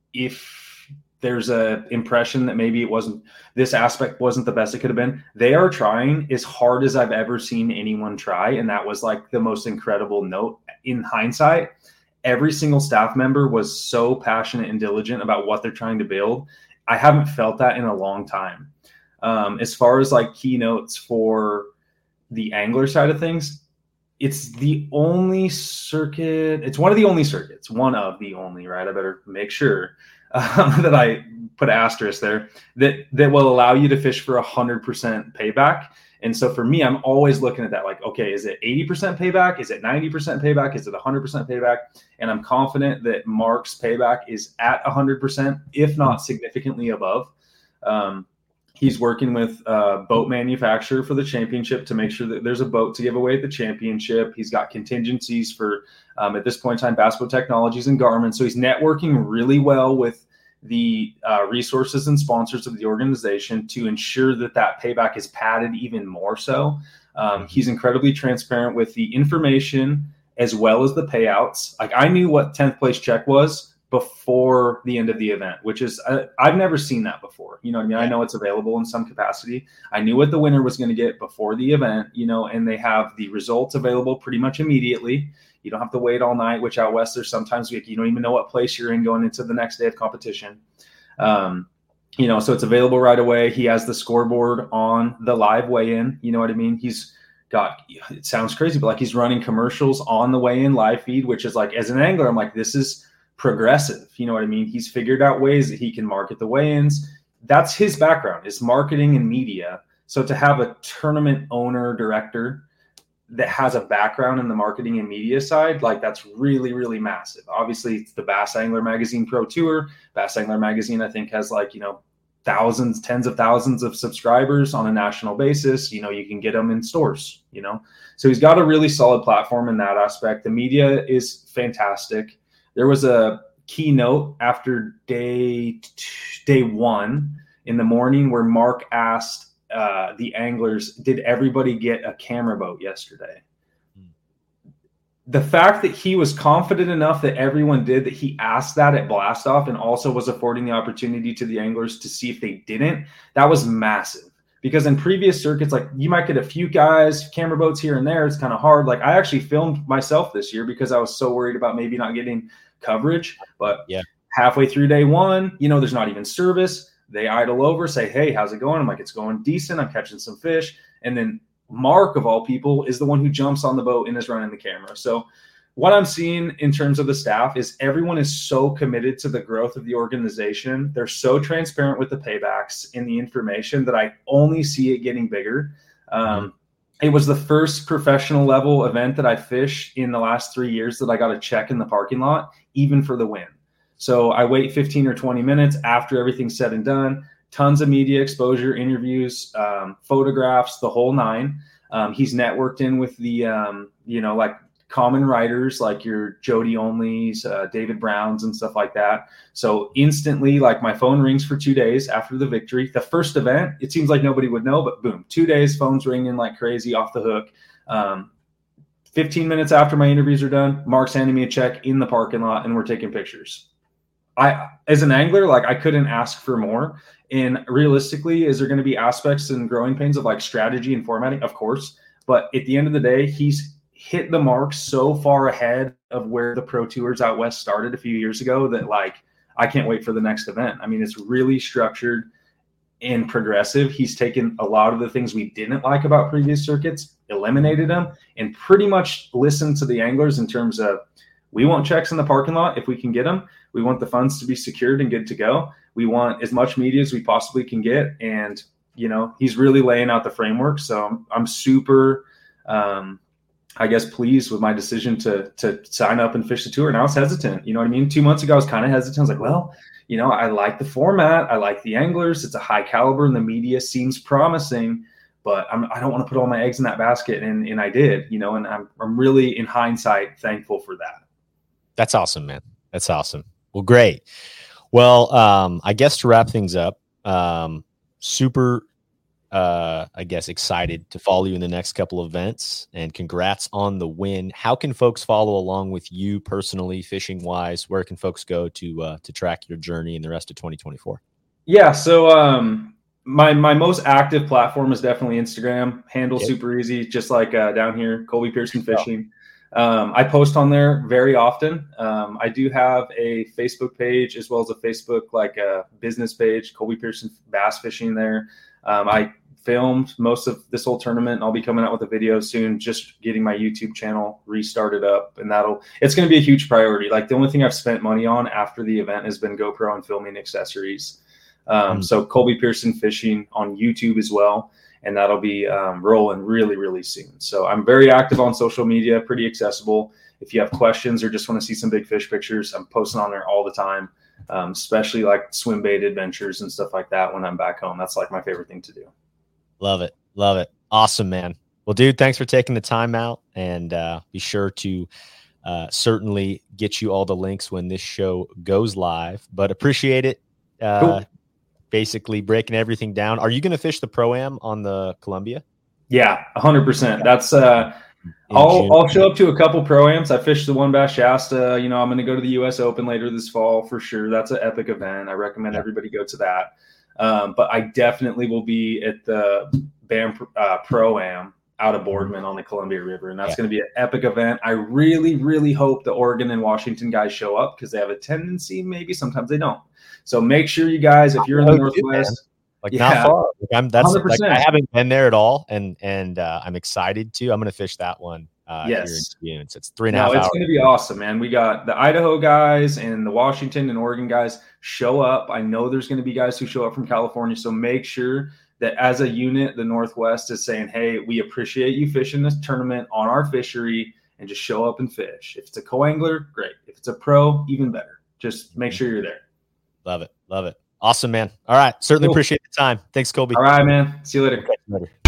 if there's a impression that maybe it wasn't, this aspect wasn't the best it could have been, they are trying as hard as I've ever seen anyone try. And that was like the most incredible note in hindsight. Every single staff member was so passionate and diligent about what they're trying to build. I haven't felt that in a long time. Um, as far as like keynotes for the angler side of things, it's the only circuit. It's one of the only circuits, one of the only, right? I better make sure um, that I put asterisk there, that, that will allow you to fish for a hundred percent payback. And so for me, I'm always looking at that like, okay, is it eighty percent payback? Is it ninety percent payback? Is it one hundred percent payback? And I'm confident that Mark's payback is at one hundred percent, if not significantly above. Um, he's working with a boat manufacturer for the championship to make sure that there's a boat to give away at the championship. He's got contingencies for, um, at this point in time, Bass Boat Technologies and Garmin. So he's networking really well with the uh, resources and sponsors of the organization to ensure that that payback is padded even more so. Um, he's incredibly transparent with the information as well as the payouts. Like I knew what tenth place check was before the end of the event, which is, uh, I've never seen that before. You know what I mean? I know it's available in some capacity. I knew what the winner was going to get before the event, you know, and they have the results available pretty much immediately. You don't have to wait all night, which out west, there's sometimes you don't even know what place you're in going into the next day of competition. Um, you know, so it's available right away. He has the scoreboard on the live weigh-in. You know what I mean? He's got, it sounds crazy, but like he's running commercials on the weigh-in live feed, which is like, as an angler, I'm like, this is progressive. You know what I mean? He's figured out ways that he can market the weigh-ins. That's his background, is marketing and media. So to have a tournament owner, director that has a background in the marketing and media side, like that's really, really massive. Obviously, it's the Bass Angler Magazine Pro Tour. Bass Angler Magazine, I think, has like, you know, thousands, tens of thousands of subscribers on a national basis. You know, you can get them in stores, you know. So he's got a really solid platform in that aspect. The media is fantastic. There was a keynote after day day one in the morning where Mark asked uh, the anglers, did everybody get a camera boat yesterday? Hmm. The fact that he was confident enough that everyone did, that he asked that at Blast Off and also was affording the opportunity to the anglers to see if they didn't, that was massive. Because in previous circuits, like you might get a few guys, camera boats here and there. It's kind of hard. Like I actually filmed myself this year because I was so worried about maybe not getting coverage. But yeah, halfway through day one, you know, there's not even service. They idle over, say, hey, how's it going? I'm like, it's going decent. I'm catching some fish. And then Mark, of all people, is the one who jumps on the boat and is running the camera. So what I'm seeing in terms of the staff is everyone is so committed to the growth of the organization. They're so transparent with the paybacks in the information that I only see it getting bigger. Um, mm-hmm. It was the first professional level event that I fished in the last three years that I got a check in the parking lot, even for the win. So I wait fifteen or twenty minutes after everything's said and done, tons of media exposure, interviews, um, photographs, the whole nine. Um, he's networked in with the, um, you know, like common writers like your Jody Onlys, uh, David Browns and stuff like that. So instantly, like my phone rings for two days after the victory. The first event, it seems like nobody would know, but boom, two days, phones ringing like crazy off the hook. Um, fifteen minutes after my interviews are done, Mark's handing me a check in the parking lot and we're taking pictures. I, as an angler, like I couldn't ask for more. And realistically, is there going to be aspects and growing pains of like strategy and formatting? Of course. But at the end of the day, he's hit the mark so far ahead of where the Pro Tours out west started a few years ago that like, I can't wait for the next event. I mean, it's really structured and progressive. He's taken a lot of the things we didn't like about previous circuits, eliminated them, and pretty much listened to the anglers in terms of, we want checks in the parking lot if we can get them. We want the funds to be secured and good to go. We want as much media as we possibly can get. And, you know, he's really laying out the framework. So I'm, I'm super, um, I guess, pleased with my decision to to sign up and fish the tour. And I was hesitant. You know what I mean? Two months ago, I was kind of hesitant. I was like, well, you know, I like the format. I like the anglers. It's a high caliber and the media seems promising. But I'm, I don't want to put all my eggs in that basket. And, and I did, you know, and I'm, I'm really, in hindsight, thankful for that. That's awesome, man. That's awesome. Well, great. Well, um, I guess to wrap things up, um, super uh, I guess, excited to follow you in the next couple of events, and congrats on the win. How can folks follow along with you personally, fishing wise? Where can folks go to uh, to track your journey in the rest of twenty twenty-four? Yeah, so um, my my most active platform is definitely Instagram. Handle Yep. super easy, just like uh, down here, Colby Pearson Fishing. Um, I post on there very often. Um, I do have a Facebook page as well as a Facebook like a business page, Colby Pearson Bass Fishing there. Um, I filmed most of this whole tournament, and I'll be coming out with a video soon, just getting my YouTube channel restarted up, and that'll it's going to be a huge priority. Like the only thing I've spent money on after the event has been GoPro and filming accessories. Um, mm-hmm. So Colby Pearson Fishing on YouTube as well, and that'll be um, rolling really, really soon. So I'm very active on social media, pretty accessible. If you have questions or just want to see some big fish pictures, I'm posting on there all the time. Um, especially like swim bait adventures and stuff like that when I'm back home. That's like my favorite thing to do. Love it. Love it. Awesome, man. Well, dude, thanks for taking the time out, and uh, be sure to uh, certainly get you all the links when this show goes live, but appreciate it. Uh, cool. Basically breaking everything down. Are you going to fish the Pro-Am on the Columbia? Yeah, a hundred percent. That's, uh, I'll, I'll show up to a couple Pro-Ams. I fished the one Bass Shasta. You know, I'm going to go to the U S Open later this fall for sure. That's an epic event. I recommend yeah. everybody go to that. Um, but I definitely will be at the BAM uh, Pro-Am out of Boardman on the Columbia River, and that's yeah. going to be an epic event. I really, really hope the Oregon and Washington guys show up because they have a tendency, maybe sometimes they don't. So make sure you guys, if you're in the Northwest, like yeah. not far. Like I'm that's like, I haven't been there at all, and and uh, I'm excited to. I'm going to fish that one. Uh, yes, here in June. So it's three and a no, half it's hours. going to be awesome, man. We got the Idaho guys and the Washington and Oregon guys show up. I know there's going to be guys who show up from California, so make sure that as a unit, the Northwest is saying, "Hey, we appreciate you fishing this tournament on our fishery, and just show up and fish." If it's a co-angler, great. If it's a pro, even better. Just make sure you're there. Love it, love it. Awesome, man. All right. Certainly cool. Appreciate the time. Thanks, Colby. All right, man. See you later. Okay, later.